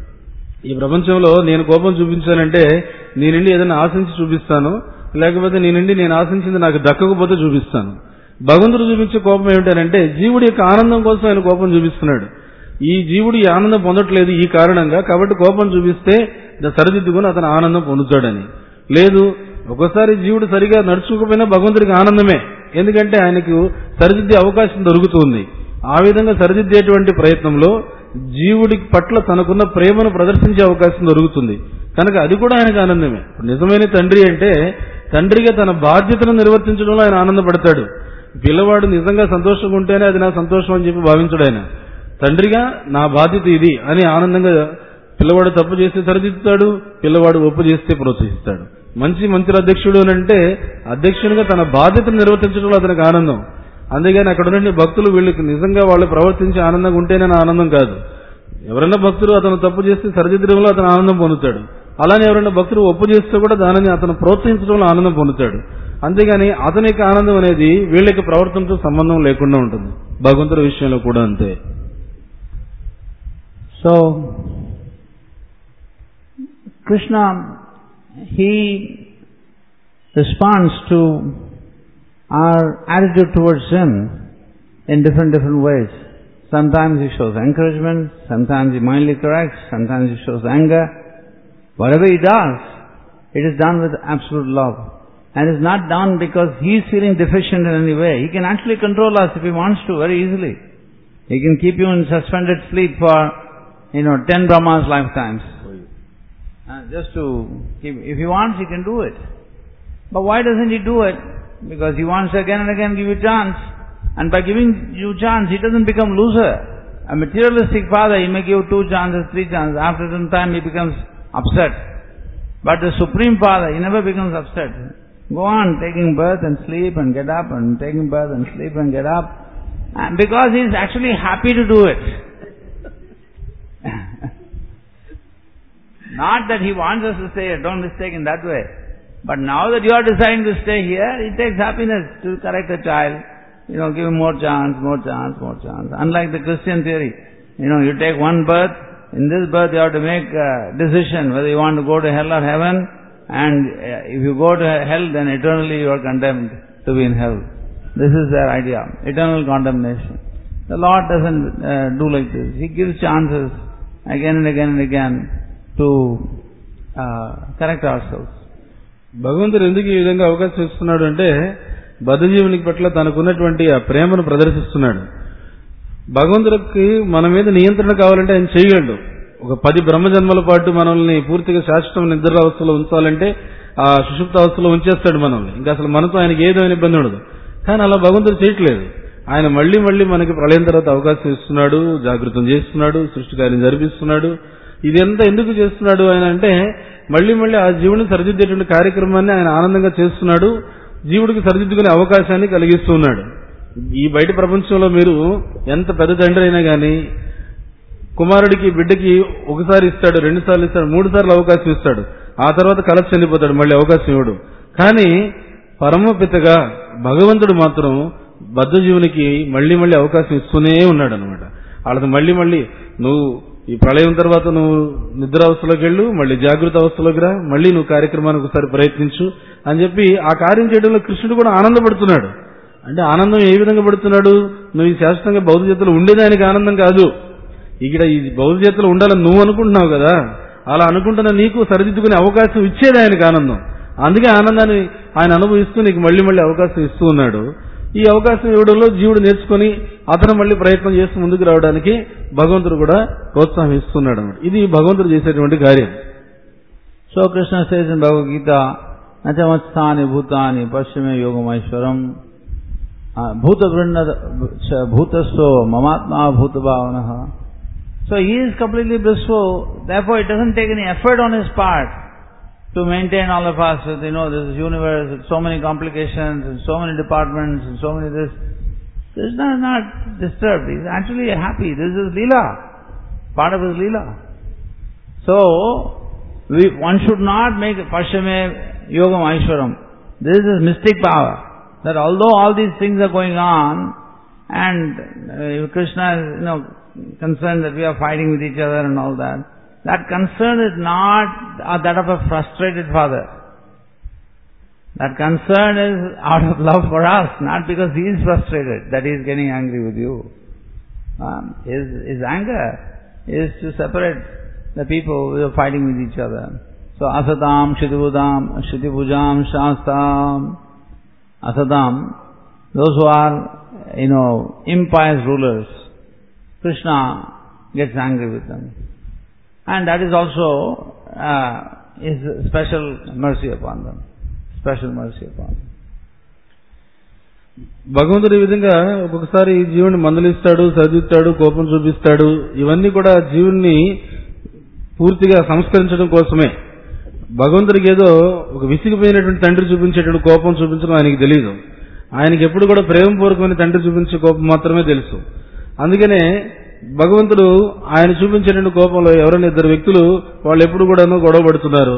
ఈ ప్రపంచంలో నేను కోపం చూపించానంటే నీ నుండి ఏదైనా ఆశించి చూపిస్తాను, లేకపోతే నీ నుండి నేను ఆశించింది నాకు దక్కకపోతే చూపిస్తాను. భగవంతుడు చూపించే కోపం ఏమిటంటే జీవుడి యొక్క ఆనందం కోసం ఆయన కోపం చూపిస్తున్నాడు. ఈ జీవుడు ఈ ఆనందం పొందట్లేదు ఈ కారణంగా, కాబట్టి కోపం చూపిస్తే సరిదిద్దుకుని అతను ఆనందం పొందుతాడని. లేదు, ఒక్కోసారి జీవుడు సరిగా నడుచుకోకపోయినా భగవంతుడికి ఆనందమే, ఎందుకంటే ఆయనకు సరిదిద్దే అవకాశం దొరుకుతుంది. ఆ విధంగా సరిదిద్దేటువంటి ప్రయత్నంలో జీవుడి పట్ల తనకున్న ప్రేమను ప్రదర్శించే అవకాశం దొరుకుతుంది. కనుక అది కూడా ఆయనకు ఆనందమే. నిజమైన తండ్రి అంటే తండ్రిగా తన బాధ్యతను నిర్వర్తించడంలో ఆయన ఆనందపడతాడు. పిల్లవాడు నిజంగా సంతోషంగా ఉంటేనే అది నా సంతోషం అని చెప్పి భావించడు ఆయన. తండ్రిగా నా బాధ్యత ఇది అని ఆనందంగా పిల్లవాడు తప్పు చేస్తే సరిదిద్దుతాడు, పిల్లవాడు ఒప్పు చేస్తే ప్రోత్సహిస్తాడు. మంచి మంత్రి అధ్యక్షుడు అని అంటే అధ్యక్షునిగా తన బాధ్యతను నిర్వర్తించడంలో అతనికి ఆనందం. అందుకని అక్కడ ఉన్న భక్తులు వీళ్ళకి నిజంగా వాళ్ళు ప్రవర్తించి ఆనందంగా ఉంటేనే నా ఆనందం కాదు. ఎవరైనా భక్తులు అతను తప్పు చేస్తే సరిదిద్దడంలో అతను ఆనందం పొందుతాడు. అలానే ఎవరైనా భక్తులు ఒప్పు చేస్తే కూడా దానిని అతను ప్రోత్సహించడంలో ఆనందం పొందుతాడు. అంతేగాని అతని యొక్క ఆనందం అనేది వీళ్ళ యొక్క ప్రవర్తనతో సంబంధం లేకుండా ఉంటుంది. భగవంతుడి విషయంలో కూడా అంతే. So Krishna, he responds to our attitude towards him in different different ways. Sometimes he shows encouragement, sometimes he mildly corrects, sometimes he shows anger. Whatever he does, it is done with absolute love. And it's not done because he is feeling deficient in any way. He can actually control us if he wants to very easily. He can keep you in suspended sleep for, you know, ten Brahma's lifetimes. Uh, just to keep, if he wants, he can do it. But why doesn't he do it? Because he wants to again and again give you chance. And by giving you chance, he doesn't become loser. A materialistic father, he may give two chances, three chances. After some time, he becomes upset. But the Supreme Father, he never becomes upset. Go on taking birth and sleep and get up and taking birth and sleep and get up. And because he is actually happy to do it. Not that he wants us to stay here, don't mistake in that way. But now that you are deciding to stay here, he takes happiness to correct a child. You know, give him more chance, more chance, more chance. Unlike the Christian theory. You know, you take one birth, in this birth you have to make a decision whether you want to go to hell or heaven. And if you go to hell, then eternally you are condemned to be in hell. This is their idea, eternal condemnation. The Lord doesn't uh, do like this. He gives chances again and again and again to uh, correct ourselves. భగవంతుడు ఎందుకు ఈ విధంగా అవకాశం ఇస్తున్నాడు అంటే బద్ధజీవునికి పట్ల తనకున్నటువంటి ఆ ప్రేమను ప్రదర్శిస్తున్నాడు. భగవంతుడికి మన మీద నియంత్రణ కావాలంటే ఆయన చేయగలడు. ఒక పది బ్రహ్మజన్మల పాటు మనల్ని పూర్తిగా శాశ్వత నిద్ర అవస్థలో ఉంచాలంటే ఆ సుషుప్త అవస్థలో ఉంచేస్తాడు మనల్ని. ఇంకా అసలు మనతో ఆయనకి ఏదో ఇబ్బంది ఉండదు. కానీ అలా భగవంతుడు చేయట్లేదు. ఆయన మళ్లీ మళ్లీ మనకి ప్రళయం తర్వాత అవకాశం ఇస్తున్నాడు, జాగృతం చేస్తున్నాడు, సృష్టి కార్యం జరిపిస్తున్నాడు. ఇదంతా ఎందుకు చేస్తున్నాడు ఆయన అంటే మళ్లీ మళ్లీ ఆ జీవుని సరిదిద్దేటువంటి కార్యక్రమాన్ని ఆయన ఆనందంగా చేస్తున్నాడు. జీవుడికి సరిదిద్దుకునే అవకాశాన్ని కలిగిస్తూ ఉన్నాడు. ఈ బయట ప్రపంచంలో మీరు ఎంత పెద్ద తండ్రి అయినా గానీ కుమారుడికి బిడ్డకి ఒకసారి ఇస్తాడు, రెండు సార్లు ఇస్తాడు, మూడు సార్లు అవకాశం ఇస్తాడు. ఆ తర్వాత కలసి చెందిపోతాడు, మళ్ళీ అవకాశం ఇవ్వడు. కానీ పరమపితగా భగవంతుడు మాత్రం బద్ధజీవునికి మళ్లీ మళ్లీ అవకాశం ఇస్తూనే ఉన్నాడు అనమాట. వాళ్ళతో మళ్లీ మళ్లీ నువ్వు ఈ ప్రళయం తర్వాత నువ్వు నిద్ర అవస్థలోకి వెళ్ళు, మళ్లీ జాగృత అవస్థలోకి రా, మళ్లీ నువ్వు కార్యక్రమానికి ఒకసారి ప్రయత్నించు అని చెప్పి ఆ కార్యం చేయడంలో కృష్ణుడు కూడా ఆనందపడుతున్నాడు. అంటే ఆనందం ఏ విధంగా పడుతున్నాడు? నువ్వు ఈ శాశ్వతంగా బౌద్ధ చేతులు ఉండేదానికి ఆనందం కాదు, ఇక్కడ ఈ బౌద్ధ చేతులు ఉండాలని నువ్వు అనుకుంటున్నావు కదా, అలా అనుకుంటున్న నీకు సరిదిద్దుకునే అవకాశం ఇచ్చేది ఆయనకు ఆనందం. అందుకే ఆనందాన్ని ఆయన అనుభవిస్తూ నీకు మళ్లీ మళ్లీ అవకాశం ఇస్తూ ఉన్నాడు. ఈ అవకాశం ఇవ్వడంలో జీవుడు నేర్చుకుని అతను మళ్లీ ప్రయత్నం చేస్తూ ముందుకు రావడానికి భగవంతుడు కూడా ప్రోత్సాహం ఇస్తున్నాడు అన్నమాట. ఇది భగవంతుడు చేసేటువంటి కార్యం. So Krishna says in Bhagavad Gita నచమత్స్థాని భూతాని పశ్చిమే యోగమైశ్వరం భూత బృంద భూతస్థో మమాత్మా భూత భావనః. So he is completely blissful. Therefore it doesn't take any effort on his part to maintain all of us with, you know, this universe with so many complications and so many departments and so many this. Krishna is not disturbed. He is actually happy. This is Leela. Part of his Leela. So, we, one should not make Pashame Yogam Aishwaram. This is his mystic power. That although all these things are going on and uh, Krishna is, you know, concerned that we are fighting with each other and all that, that concern is not uh, that of a frustrated father. That concern is out of love for us, not because he is frustrated, that he is getting angry with you. Um, his, his anger is to separate the people who are fighting with each other. So, asatam, shitibudam, shitibujam, shastam, asatam, those who are, you know, impious rulers, Krishna gets angry with them. And that is also uh, his special mercy upon them. Special mercy upon them. భగవంతుడు ఈ విధంగా ఒక్కొక్కసారి జీవుని మందలిస్తాడు, సరిదిస్తాడు, కోపం చూపిస్తాడు. ఇవన్నీ కూడా జీవుని పూర్తిగా సంస్కరించడం కోసమే. భగవంతుడికి ఏదో ఒక విసిగిపోయినటువంటి తండ్రి చూపించేటువంటి కోపం చూపించడం ఆయనకి తెలియదు. ఆయనకి ఎప్పుడు కూడా ప్రేమపూర్వకమైన తండ్రి చూపించే కోపం మాత్రమే తెలుసు. అందుకనే భగవంతుడు ఆయన చూపించేటువంటి కోపంలో ఎవరైనా ఇద్దరు వ్యక్తులు వాళ్ళు ఎప్పుడు కూడాను గొడవ పడుతున్నారు,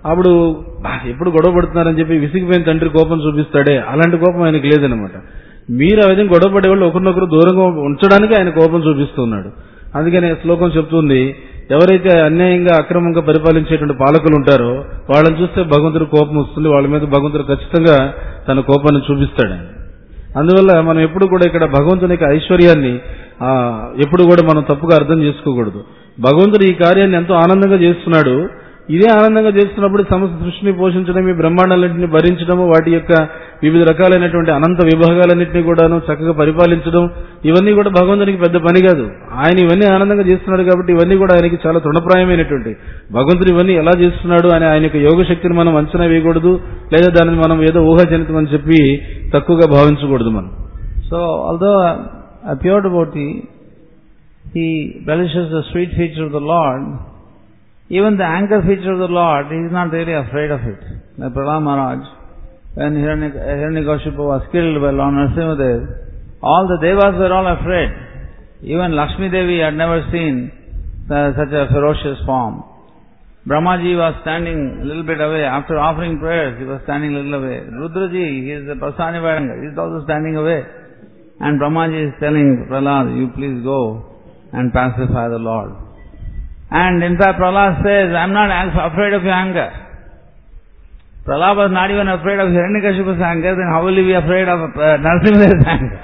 అప్పుడు ఎప్పుడు గొడవ పడుతున్నారని చెప్పి విసిగిపోయిన తండ్రి కోపం చూపిస్తాడే, అలాంటి కోపం ఆయనకి లేదనమాట. మీరు ఆ విధంగా గొడవ పడేవాళ్ళు ఒకరినొకరు దూరంగా ఉంచడానికి ఆయన కోపం చూపిస్తున్నాడు. అందుకని శ్లోకం చెప్తుంది, ఎవరైతే అన్యాయంగా అక్రమంగా పరిపాలించేటువంటి పాలకులు ఉంటారో వాళ్ళని చూస్తే భగవంతుడు కోపం వస్తుంది, వాళ్ళ మీద భగవంతుడు ఖచ్చితంగా తన కోపాన్ని చూపిస్తాడు. అందువల్ల మనం ఎప్పుడు కూడా ఇక్కడ భగవంతుని యొక్క ఐశ్వర్యాన్ని ఎప్పుడు కూడా మనం తప్పుగా అర్థం చేసుకోకూడదు. భగవంతుడు ఈ కార్యాన్ని ఎంతో ఆనందంగా చేస్తున్నాడు. ఇదే ఆనందంగా చేస్తున్నప్పుడు సమస్త సృష్టిని పోషించడం, ఈ బ్రహ్మాండాలన్నింటినీ భరించడము, వాటి యొక్క వివిధ రకాలైనటువంటి అనంత విభాగాలన్నింటినీ కూడాను చక్కగా పరిపాలించడం, ఇవన్నీ కూడా భగవంతునికి పెద్ద పని కాదు. ఆయన ఇవన్నీ ఆనందంగా చేస్తున్నాడు కాబట్టి ఇవన్నీ కూడా ఆయనకి చాలా తృణప్రాయమైనటువంటి. భగవంతుడు ఇవన్నీ ఎలా చేస్తున్నాడు అని ఆయన యొక్క యోగ శక్తిని మనం అంచనా వేయకూడదు, లేదా దానిని మనం ఏదో ఊహాజనితం అని చెప్పి తక్కువగా భావించకూడదు మనం. So although a pure devotee, he relishes the sweet feature of the Lord, even the anger feature of the Lord, he is not really afraid of it. Like Prahlad Maharaj, when Hiranyakashipu was killed by Lord Narasimhadev, all the devas were all afraid. Even Lakshmi Devi had never seen such a ferocious form. Brahmaji was standing a little bit away. After offering prayers, he was standing a little away. Rudraji, he is the personified, he is also standing away. And Brahmaji is telling Prahlad, you please go and pacify the Lord. And in fact, Prahlad says, I am not afraid of your anger. Prahlad was not even afraid of Hiranyakashipu's anger, then how will he be afraid of uh, Narasimha's anger?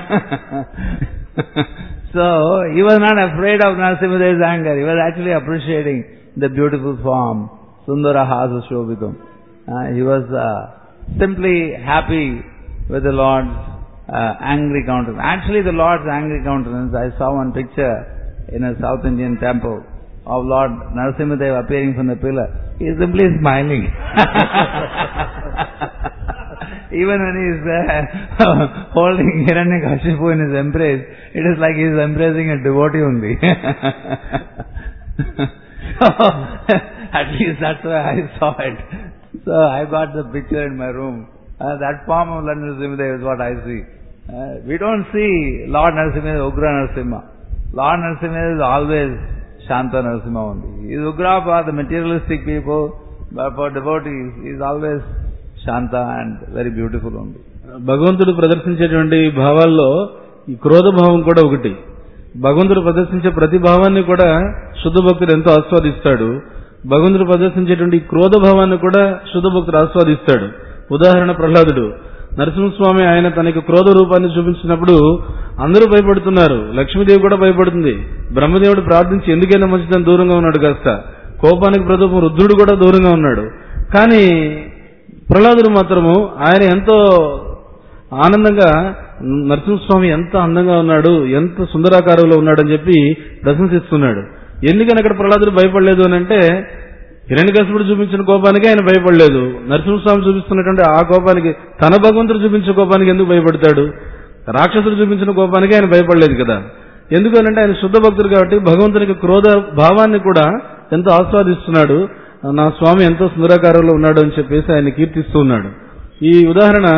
So, he was not afraid of Narasimha's anger. He was actually appreciating the beautiful form, Sundara Hasa Shobhitam. Uh, he was uh, simply happy with the Lord's uh, angry countenance. Actually, the Lord's angry countenance, I saw one picture in a South Indian temple of Lord Narasimhadev appearing from the pillar. He is simply smiling. Even when he is uh, holding Hiranyakashipu in his embrace, it is like he is embracing a devotee only. So, at least that's why I saw it. So I got the picture in my room. Uh, that form of Lord Narasimhadev is what I see. Uh, we don't see Lord Narasimha, Ugra Narasimha. Lord Narasimha is always Shanta Narasimha only. He is Ugra for the materialistic people, but for devotees, he is always Shanta and very beautiful only. భగవంతుడు ప్రదర్శించేటువంటి భావాల్లో ఈ క్రోధ భావం కూడా ఒకటి. భగవంతుడు ప్రదర్శించే ప్రతి భావాన్ని కూడా శుద్ధ భక్తుడు ఎంతో ఆస్వాదిస్తాడు. భగవంతుడు ప్రదర్శించేటువంటి క్రోధ భావాన్ని కూడా శుద్ధ భక్తుడు ఆస్వాదిస్తాడు. ఉదాహరణ ప్రహ్లాదుడు. నరసింహస్వామి ఆయన తనకి క్రోధ రూపాన్ని చూపించినప్పుడు అందరూ భయపడుతున్నారు. లక్ష్మీదేవి కూడా భయపడుతుంది. బ్రహ్మదేవుడు ప్రార్థించి ఎందుకైనా మంచిదని దూరంగా ఉన్నాడు కాస్త. కోపానికి ప్రదూపం రుద్రుడు కూడా దూరంగా ఉన్నాడు. కానీ ప్రహ్లాదుడు మాత్రము ఆయన ఎంతో ఆనందంగా నరసింహస్వామి ఎంత అందంగా ఉన్నాడు, ఎంత సుందరాకారంలో ఉన్నాడని చెప్పి ప్రశంసిస్తున్నాడు. ఎందుకని అక్కడ ప్రహ్లాదుడు భయపడలేదు అని అంటే, హిరణ్యకశిపుడు చూపించిన కోపానికి ఆయన భయపడలేదు. నరసింహస్వామి చూపిస్తున్నటువంటి ఆ కోపానికి, తన భగవంతుడు చూపించిన కోపానికి ఎందుకు భయపడతాడు? రాక్షసుడు చూపించిన కోపానికి ఆయన భయపడలేదు కదా. ఎందుకనంటే ఆయన శుద్ధ భక్తుడు కాబట్టి భగవంతునికి క్రోధ భావాన్ని కూడా ఎంతో ఆస్వాదిస్తున్నాడు. నా స్వామి ఎంతో సుందరాకారంలో ఉన్నాడు అని చెప్పేసి ఆయన కీర్తిస్తూ ఉన్నాడు. ఈ ఉదాహరణ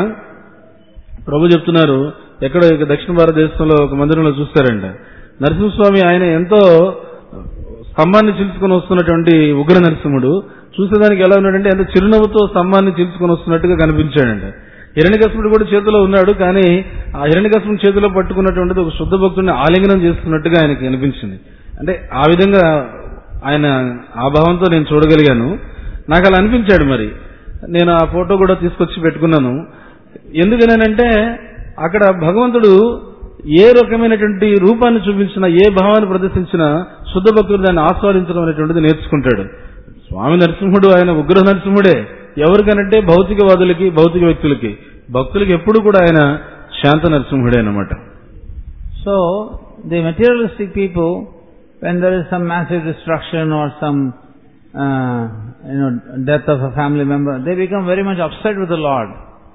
ప్రభు చెప్తున్నారు. ఎక్కడ దక్షిణ భారతదేశంలో ఒక మందిరంలో చూస్తారంట. నరసింహస్వామి ఆయన ఎంతో స్తంభాన్ని చీల్చుకొని వస్తున్నటువంటి ఉగ్ర నరసింహుడు చూసేదానికి ఎలా ఉన్నాడంటే ఎంతో చిరునవ్వుతో స్తంభాన్ని చీల్చుకొని వస్తున్నట్టుగా కనిపించాడంట. హిరణ్యకశిపుడు కూడా చేతిలో ఉన్నాడు, కానీ ఆ హిరణ్యకశిపుని చేతిలో పట్టుకున్నటువంటిది ఒక శుద్ధ భక్తుడిని ఆలింగనం చేస్తున్నట్టుగా ఆయనకి అనిపించింది. అంటే ఆ విధంగా ఆయన ఆ భావంతో నేను చూడగలిగాను. నాకు అలా అనిపించాడు. మరి నేను ఆ ఫోటో కూడా తీసుకొచ్చి పెట్టుకున్నాను. ఎందుకనంటే అక్కడ భగవంతుడు ఏ రకమైనటువంటి రూపాన్ని చూపించినా, ఏ భావాన్ని ప్రదర్శించినా శుద్ధ భక్తుడు దాన్ని ఆస్వాదించడం అనేటువంటిది నేర్చుకుంటాడు. స్వామి నరసింహుడు ఆయన ఉగ్ర నరసింహుడే. ఎవరికనంటే భౌతికవాదులకి, భౌతిక వ్యక్తులకి. భక్తులకి ఎప్పుడు కూడా ఆయన శాంత నరసింహుడే అన్నమాట. So the materialistic people, when there is some massive destruction or some uh, you know death of a family member, they become very much upset with the Lord.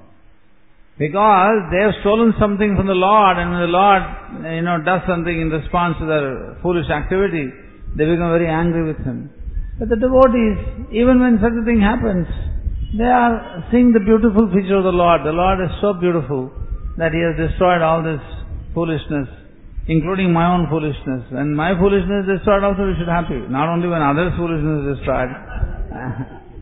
Because they have stolen something from the Lord, and when the Lord, you know, does something in response to their foolish activity, they become very angry with Him. But the devotees, even when such a thing happens, they are seeing the beautiful feature of the Lord. The Lord is so beautiful that He has destroyed all this foolishness, including my own foolishness. When my foolishness is destroyed also, we should be happy. Not only when others' foolishness is destroyed.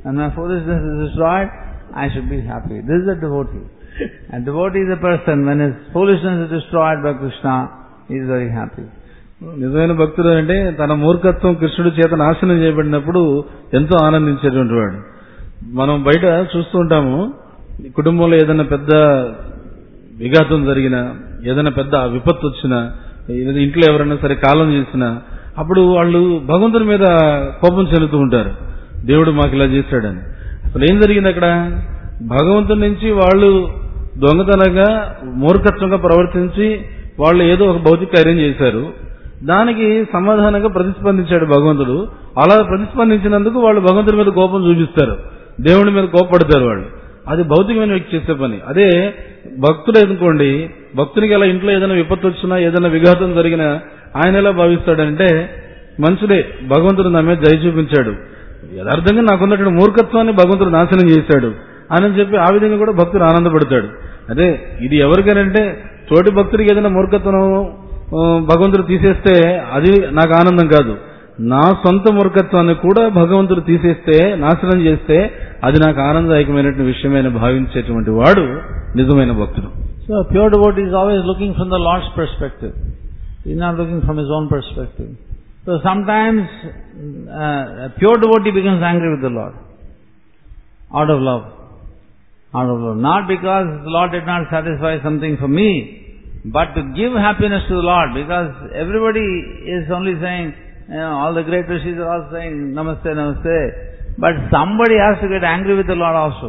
When my foolishness is destroyed, I should be happy. This is a devotee. A devotee is a person, when his foolishness is destroyed by Krishna, he is very happy. నిజమైన భక్తుడు అంటే తన మూర్ఖత్వం కృష్ణుడి చేత నాశనం చేయబడినప్పుడు ఎంతో ఆనందించేటువంటి వాడు. మనం బయట చూస్తూ ఉంటాము, కుటుంబంలో ఏదైనా పెద్ద విఘాతం జరిగినా, ఏదైనా పెద్ద విపత్తు వచ్చినా, ఇంట్లో ఎవరైనా సరే కాలం చేసినా, అప్పుడు వాళ్ళు భగవంతుని మీద కోపం చెల్లుతూ ఉంటారు. దేవుడు మాకు ఇలా చేశాడని. అసలు ఏం జరిగింది అక్కడ? భగవంతుడి నుంచి వాళ్ళు దొంగతనంగా మూర్ఖత్వంగా ప్రవర్తించి వాళ్ళు ఏదో ఒక భౌతిక కార్యం చేశారు. దానికి సమాధానంగా ప్రతిస్పందించాడు భగవంతుడు. అలా ప్రతిస్పందించినందుకు వాళ్ళు భగవంతుడి మీద కోపం చూపిస్తారు, దేవుడి మీద కోపపడతారు వాళ్ళు. అది భౌతికమైన వ్యక్తి చేసే పని. అదే భక్తుడు అనుకోండి, భక్తునికి అలా ఇంట్లో ఏదైనా విపత్తు వచ్చినా, ఏదైనా విఘాతం జరిగినా ఆయన ఎలా భావిస్తాడంటే, మంచిదే, భగవంతుడు నా మీద దయ చూపించాడు, యథార్థంగా నాకున్నటువంటి మూర్ఖత్వాన్ని భగవంతుడు నాశనం చేశాడు అని చెప్పి ఆ విధంగా కూడా భక్తుడు ఆనందపడతాడు. అదే ఇది ఎవరికైనంటే, తోటి భక్తుడికి ఏదైనా మూర్ఖత్వం భగవంతుడు తీసేస్తే అది నాకు ఆనందం కాదు, నా సొంత మూర్ఖత్వాన్ని కూడా భగవంతుడు తీసేస్తే, నాశనం చేస్తే అది నాకు ఆనందదాయకమైనటువంటి విషయమైన భావించేటువంటి వాడు నిజమైన భక్తుడు. So a pure devotee is always looking from the Lord's perspective. He is not looking from his own perspective. So sometimes uh, a pure devotee becomes angry with the Lord out of love. Out of love. Not because the Lord did not satisfy something for me, but to give happiness to the Lord, because everybody is only saying, you know, all the great rishis are all saying namaste, namaste, but somebody has to get angry with the Lord also.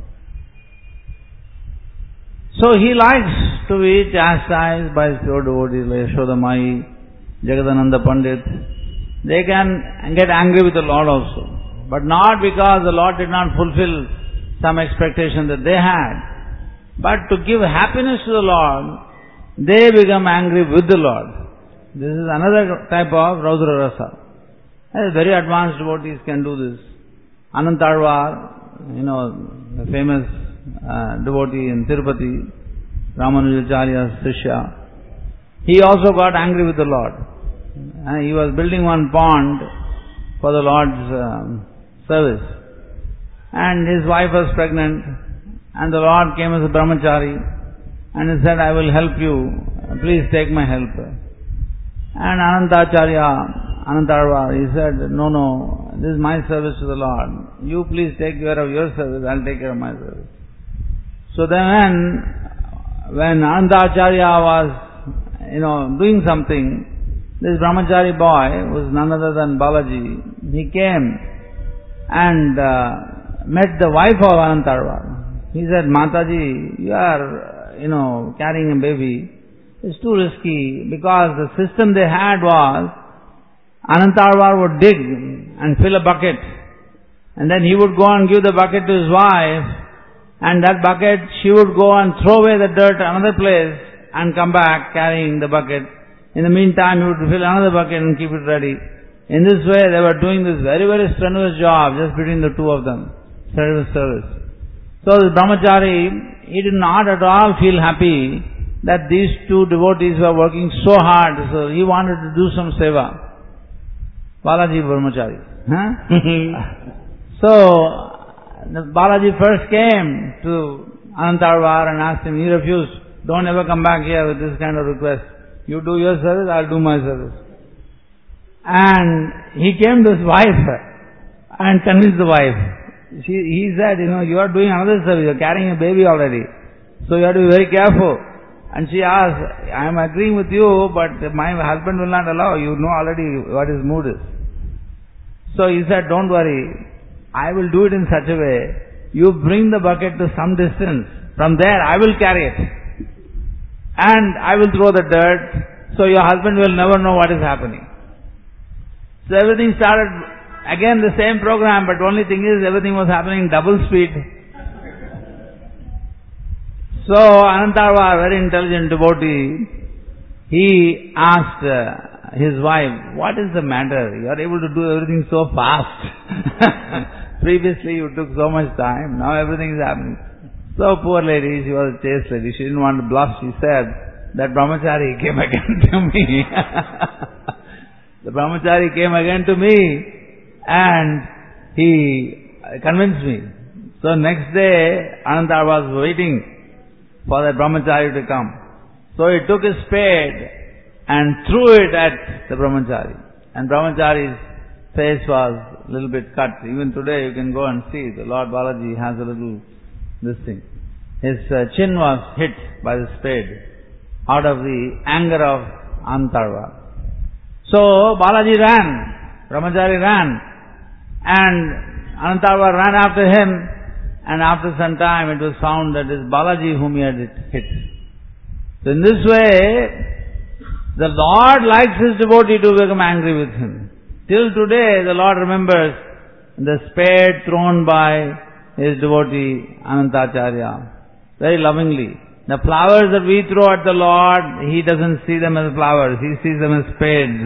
So he likes to be chastised by his pure devotees like Yashoda Mai, Jagadananda Pandit. They can get angry with the Lord also, but not because the Lord did not fulfill some expectation that they had, but to give happiness to the Lord, they become angry with the Lord. This is another type of Raudra Rasa. Very advanced devotees can do this. Anantarvar, you know, the famous uh, devotee in Tirupati, Ramanujacharya's Shishya, he also got angry with the Lord. Uh, he was building one pond for the Lord's um, service, and his wife was pregnant, and the Lord came as a brahmachari, and he said, I will help you, please take my help. And Anantacharya, Anantarvar, he said, no, no, this is my service to the Lord. You please take care of your service, I'll take care of my service. So then, when Anantacharya was, you know, doing something, this brahmachari boy, who was none other than Balaji, he came and uh, met the wife of Anantarvar. He said, Mataji, you are, you know, carrying a baby. It's too risky, because the system they had was, Anantarvar would dig and fill a bucket, and then he would go and give the bucket to his wife, and that bucket, she would go and throw away the dirt to another place and come back carrying the bucket. In the meantime, he would fill another bucket and keep it ready. In this way, they were doing this very, very strenuous job just between the two of them. Service, service. So this brahmachari, he did not at all feel happy that these two devotees were working so hard, so he wanted to do some seva. Balaji brahmachari. Huh? So, Balaji first came to Anantarvar and asked him, he refused, don't ever come back here with this kind of request. You do your service, I'll do my service. And he came to his wife and convinced the wife. She, he said, you know, you are doing another service, you are carrying a baby already, so you have to be very careful. And she asked, I am agreeing with you, but my husband will not allow, you know already what his mood is. So he said, don't worry, I will do it in such a way, you bring the bucket to some distance, from there I will carry it. And I will throw the dirt, so your husband will never know what is happening. So everything started, again the same program, but only thing is everything was happening double speed. So Anantarvar, very intelligent devotee, he asked uh, his wife, what is the matter? You are able to do everything so fast. Previously you took so much time, now everything is happening. So poor lady, she was a chaste lady, she didn't want to blush, she said, that brahmachari came again to me. The brahmachari came again to me and he convinced me. So next day, Ananta was waiting for that brahmachari to come. So he took his spade and threw it at the brahmachari. And brahmachari's face was a little bit cut. Even today you can go and see, the Lord Balaji has a little, this thing. His uh, chin was hit by the spade out of the anger of Antarva. So Balaji ran, brahmachari ran, and Anantarva ran after him, and after some time it was found that it is Balaji whom he had hit. So in this way, the Lord likes his devotee to become angry with him. Till today the Lord remembers the spade thrown by his devotee Anantacharya very lovingly. The flowers that we throw at the Lord, he doesn't see them as flowers, he sees them as spades.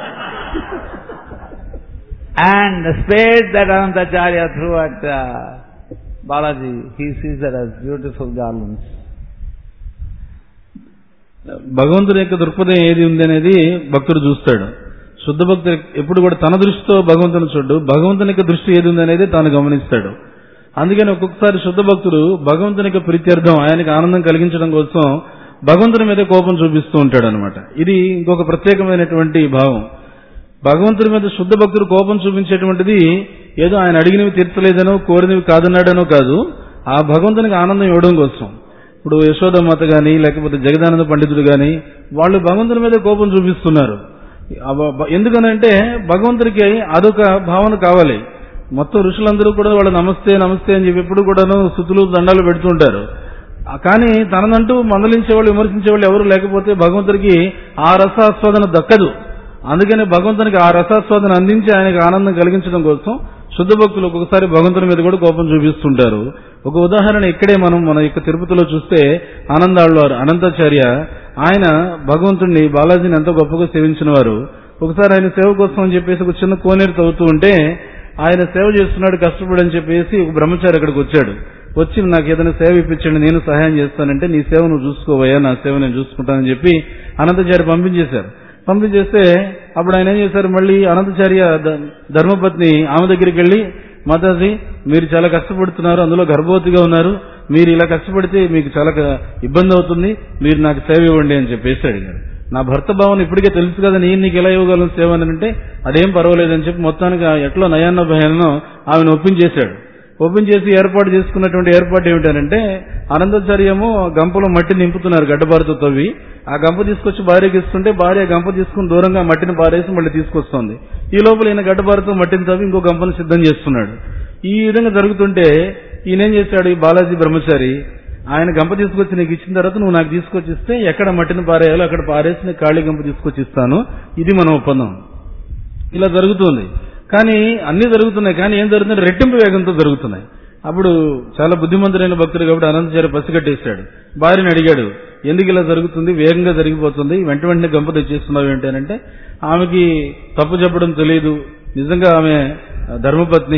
And the spade that Anantacharya threw at uh, Balaji, he sees that as beautiful garlands. భగవంతుని యొక్క దృక్పథం ఏది ఉంది అనేది భక్తుడు చూస్తాడు. శుద్ధ భక్తుడు ఎప్పుడు కూడా తన దృష్టితో భగవంతుని చూడు, భగవంతుని యొక్క దృష్టి ఏది ఉంది అనేది తాను గమనిస్తాడు. అందుకని ఒక్కొక్కసారి శుద్ధ భక్తుడు భగవంతుని యొక్క ప్రీత్యర్థం, ఆయనకి ఆనందం కలిగించడం కోసం భగవంతుని మీద కోపం చూపిస్తూ ఉంటాడు అనమాట. ఇది ఇంకొక ప్రత్యేకమైనటువంటి భావం. భగవంతుని మీద శుద్ధ భక్తుడు కోపం చూపించేటువంటిది ఏదో ఆయన అడిగినవి తీర్చలేదనో కోరినవి కాదన్నాడనో కాదు, ఆ భగవంతునికి ఆనందం ఇవ్వడం కోసం. ఇప్పుడు యశోదమాత గాని లేకపోతే జగదానంద పండితుడు గాని వాళ్ళు భగవంతుని మీద కోపం చూపిస్తున్నారు. ఎందుకనంటే భగవంతుడికి అదొక భావన కావాలి. మొత్తం ఋషులందరూ కూడా వాళ్ళు నమస్తే నమస్తే అని చెప్పి ఎప్పుడు కూడాను స్తుతులు దండాలు పెడుతుంటారు. కానీ తననంటూ మందలించేవాళ్ళు విమర్శించేవాళ్ళు ఎవరు లేకపోతే భగవంతుడికి ఆ రసాస్వాదన దక్కదు. అందుకని భగవంతునికి ఆ రసాస్వాదన అందించి ఆయనకు ఆనందం కలిగించడం కోసం శుద్ధ భక్తులు ఒక్కొక్కసారి భగవంతుని మీద కూడా కోపం చూపిస్తుంటారు. ఒక ఉదాహరణ ఇక్కడే మనం మన యొక్క తిరుపతిలో చూస్తే ఆనందాళ్వారు అనంతాచార్య ఆయన భగవంతుడిని బాలాజీని ఎంతో గొప్పగా సేవించిన వారు. ఒకసారి ఆయన సేవ కోసం అని చెప్పేసి ఒక చిన్న కోనేరు తవ్వుతూ ఉంటే ఆయన సేవ చేస్తున్నాడు కష్టపడి అని చెప్పేసి ఒక బ్రహ్మచారి అక్కడికి వచ్చాడు. వచ్చి నాకు ఏదైనా సేవ ఇప్పించండి, నేను సహాయం చేస్తానంటే నీ సేవ నువ్వు చూసుకోవయ్యా, నా సేవ నేను చూసుకుంటానని చెప్పి అనంతాచార్య పంపించేశారు. పంపించేస్తే అప్పుడు ఆయన ఏం చేశారు, మళ్ళీ అనంతాచార్య ధర్మపత్ని ఆమె దగ్గరికి వెళ్లి, మాతాజీ మీరు చాలా కష్టపడుతున్నారు, అందులో గర్భవతిగా ఉన్నారు, మీరు ఇలా కష్టపడితే మీకు చాలా ఇబ్బంది అవుతుంది, మీరు నాకు సేవ ఇవ్వండి అని చెప్పేసి అడిగారు. నా భర్త భావన ఇప్పటికే తెలుసు కదా, నేను నీకు ఎలా ఇవ్వగలను సేవ అని అంటే అదేం పర్వాలేదని చెప్పి మొత్తానికి ఎట్లో నయాన్న భయాన్నో ఆమెను ఒప్పించేశాడు. ఒప్పించేసి ఏర్పాటు చేసుకున్నటువంటి ఏర్పాటు ఏమిటనంటే అనంతాచార్యమో గంపలో మట్టి నింపుతున్నారు గడ్డబారుతో తవ్వి. ఆ గంప తీసుకొచ్చి భార్యకి ఇస్తుంటే భార్య గంప తీసుకుని దూరంగా మట్టిని పారేసి మళ్ళీ తీసుకొస్తోంది. ఈ లోపల ఈయన గడ్డబారుతో మట్టిని తవ్వి ఇంకో గంపను సిద్ధం చేస్తున్నాడు. ఈ విధంగా జరుగుతుంటే ఈయనేం చేశాడు, ఈ బాలాజీ బ్రహ్మచారి ఆయన గంప తీసుకొచ్చి నీకు ఇచ్చిన తర్వాత నువ్వు నాకు తీసుకొచ్చి ఇస్తే ఎక్కడ మట్టిని పారేయాలో అక్కడ పారేసి నీకు ఖాళీ గంప తీసుకొచ్చి ఇస్తాను, ఇది మన ఒప్పందం. ఇలా జరుగుతుంది. కానీ అన్ని జరుగుతున్నాయి, కానీ ఏం జరుగుతుంది, రెట్టింపు వేగంతో జరుగుతున్నాయి. అప్పుడు చాలా బుద్ధిమంతుడైన భక్తుడు కాబట్టి అనంతాచార్య పసిగట్టేశాడు. భార్యని అడిగాడు, ఎందుకు ఇలా జరుగుతుంది, వేగంగా జరిగిపోతుంది, వెంట వెంటనే గంప తెచ్చేస్తున్నావు ఏంటంటే ఆమెకి తప్పు చెప్పడం తెలియదు, నిజంగా ఆమె ధర్మపత్ని,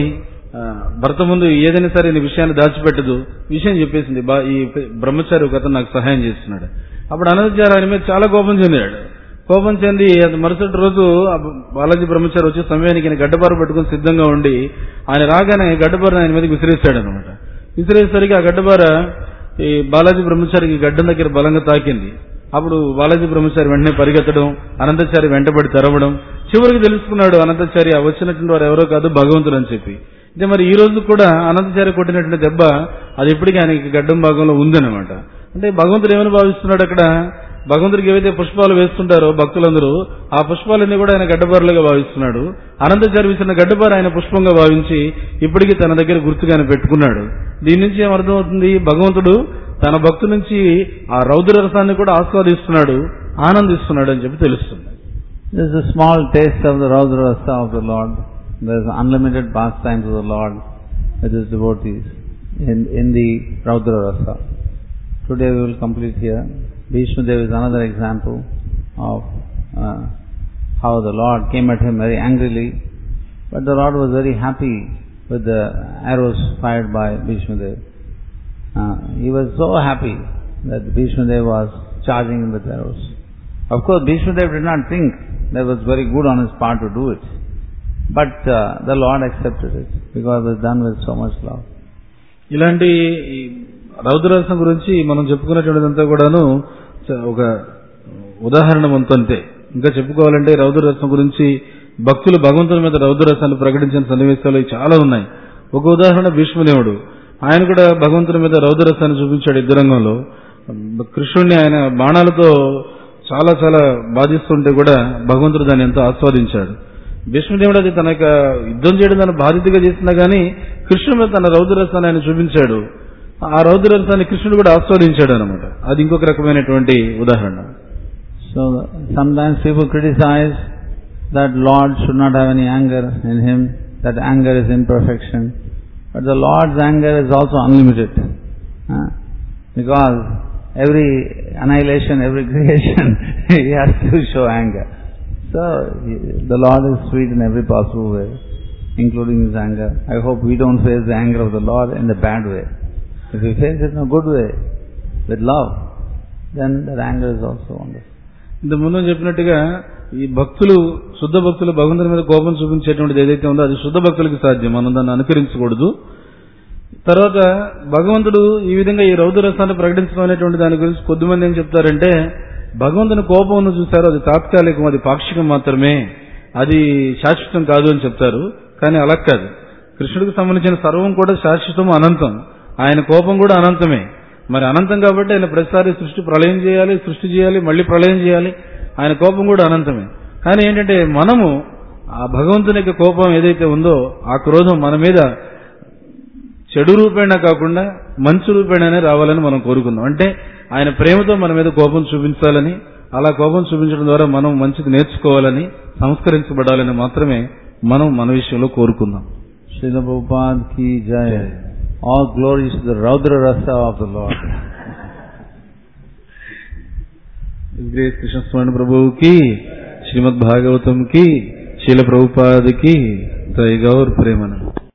భర్త ముందు ఏదైనా సరే నీ విషయాన్ని దాచిపెట్టదు, విషయం చెప్పేసింది. ఈ బ్రహ్మచారి ఒక అతను నాకు సహాయం చేస్తున్నాడు. అప్పుడు అనంతాచార్య ఆయన మీద చాలా కోపం చెందాడు. కోపం చెంది మరుసటి రోజు బాలాజీ బ్రహ్మచారి వచ్చే సమయానికి ఆయన గడ్డబారు పెట్టుకుని సిద్ధంగా ఉండి ఆయన రాగానే గడ్డబారు ఆయన మీద విసిరేస్తాడు అనమాట. విసిరేసరికి ఆ గడ్డబార ఈ బాలాజీ బ్రహ్మచారికి గడ్డం దగ్గర బలంగా తాకింది. అప్పుడు బాలాజీ బ్రహ్మచారి వెంటనే పరిగెత్తడం, అనంతాచారి వెంటబడి తెరవడం, చివరికి తెలుసుకున్నాడు అనంతాచార్య వచ్చినటువంటి వారు ఎవరో కాదు భగవంతుడు అని చెప్పి. అంటే మరి ఈ రోజు కూడా అనంతాచార్య కొట్టినటువంటి దెబ్బ అది ఎప్పటికీ ఆయనకి గడ్డం భాగంలో ఉందన్నమాట. అంటే భగవంతుడు ఏమని భావిస్తున్నాడు, అక్కడ భగవంతుడికి ఏవైతే పుష్పాలు వేస్తుంటారో భక్తులందరూ ఆ పుష్పాలన్నీ కూడా ఆయన గడ్డబారులుగా భావిస్తున్నాడు. అనంతాచార్య విసిన గడ్డబారు ఆయన పుష్పంగా భావించి ఇప్పటికీ తన దగ్గర గుర్తుగానే పెట్టుకున్నాడు. దీని నుంచి ఏమర్థమవుతుంది, భగవంతుడు తన భక్తు నుంచి ఆ రౌద్ర రసాన్ని కూడా ఆస్వాదిస్తున్నాడు, ఆనందిస్తున్నాడు అని చెప్పి తెలుస్తుంది. This is a small taste of the Raudra Rasa of the Lord. There is unlimited pastimes of the Lord with his devotees in, in the Raudra Rasa. Today we will complete here. Bhishma Dev is another example of uh, how the Lord came at him very angrily, but the Lord was very happy with the arrows fired by Bhishma Dev. Uh, he was so happy that Bhishma Dev was charging him with arrows. Of course, Bhishma Dev did not think that was very good on his part to do it. But uh, the Lord accepted it because it was done with so much love. ఇలాంటి రౌద్రరసం గురించి మనం చెప్పుకున్నటువంటిదంతా కూడాను ఒక ఉదాహరణ వంతంతే. ఇంకా చెప్పుకోవాలంటే రౌద్రరసం గురించి భక్తులు భగవంతుని మీద రౌద్రరసాన్ని ప్రకటించిన సన్నివేశాలు చాలా ఉన్నాయి. ఒక ఉదాహరణ భీష్మదేవుడు. ఆయన కూడా భగవంతుని మీద రౌద్రరసాన్ని చూపించాడు యుద్ధరంగంలో. కృష్ణుడిని ఆయన బాణాలతో చాలా చాలా బాధిస్తుంటే కూడా భగవంతుడు దాన్ని ఎంతో ఆస్వాదించాడు. భీష్మదేవుడు అది తన యొక్క యుద్ధం చేయడం తన బాధ్యతగా చేసినా గానీ కృష్ణుడి మీద తన రౌద్రరసాన్ని ఆయన చూపించాడు. ఆ రౌద్రరసాన్ని కృష్ణుడు కూడా ఆస్వాదించాడు అనమాట. అది ఇంకొక రకమైనటువంటి ఉదాహరణ. So sometimes people criticize that Lord should not have any anger in him, that anger is imperfection. But the Lord's anger is also unlimited. Uh, because every annihilation, every creation, he has to show anger. So he, the Lord is sweet in every possible way, including his anger. I hope we don't face the anger of the Lord in the bad way. If we face it in a good way, with love, then that anger is also wonderful. ఇంత ముందు చెప్పినట్టుగా ఈ భక్తులు శుద్ధ భక్తులు భగవంతుని మీద కోపం చూపించేటువంటిది ఏదైతే ఉందో అది శుద్ధ భక్తులకి సాధ్యం. మనం దాన్ని అనుకరించకూడదు. తర్వాత భగవంతుడు ఈ విధంగా ఈ రౌద్రరసాన్ని ప్రకటించడం అనేటువంటి దాని గురించి కొద్దిమంది ఏం చెప్తారంటే భగవంతుని కోపం చూశారు అది తాత్కాలికం, అది పాక్షికం మాత్రమే, అది శాశ్వతం కాదు అని చెప్తారు. కానీ అలా కాదు. కృష్ణుడికి సంబంధించిన సర్వం కూడా శాశ్వతం, అనంతం. ఆయన కోపం కూడా అనంతమే. మరి అనంతం కాబట్టి ఆయన ప్రతిసారి సృష్టి ప్రళయం చేయాలి, సృష్టి చేయాలి, మళ్ళీ ప్రళయం చేయాలి. ఆయన కోపం కూడా అనంతమే. కానీ ఏంటంటే మనము ఆ భగవంతుని యొక్క కోపం ఏదైతే ఉందో ఆ క్రోధం మన మీద చెడు రూపేణ కాకుండా మంచి రూపేణనే రావాలని మనం కోరుకుందాం. అంటే ఆయన ప్రేమతో మన మీద కోపం చూపించాలని, అలా కోపం చూపించడం ద్వారా మనం మంచిది నేర్చుకోవాలని, సంస్కరించబడాలని మాత్రమే మనం మన విషయంలో కోరుకుందాం. Srila Prabhupada ki jai. All glories to the Raudra Rasa of the Lord. Grace Krishna Swami Prabhu ki, Srimad Bhagavatam ki, Srila Prabhupada ki, Jai Gaur Premanand.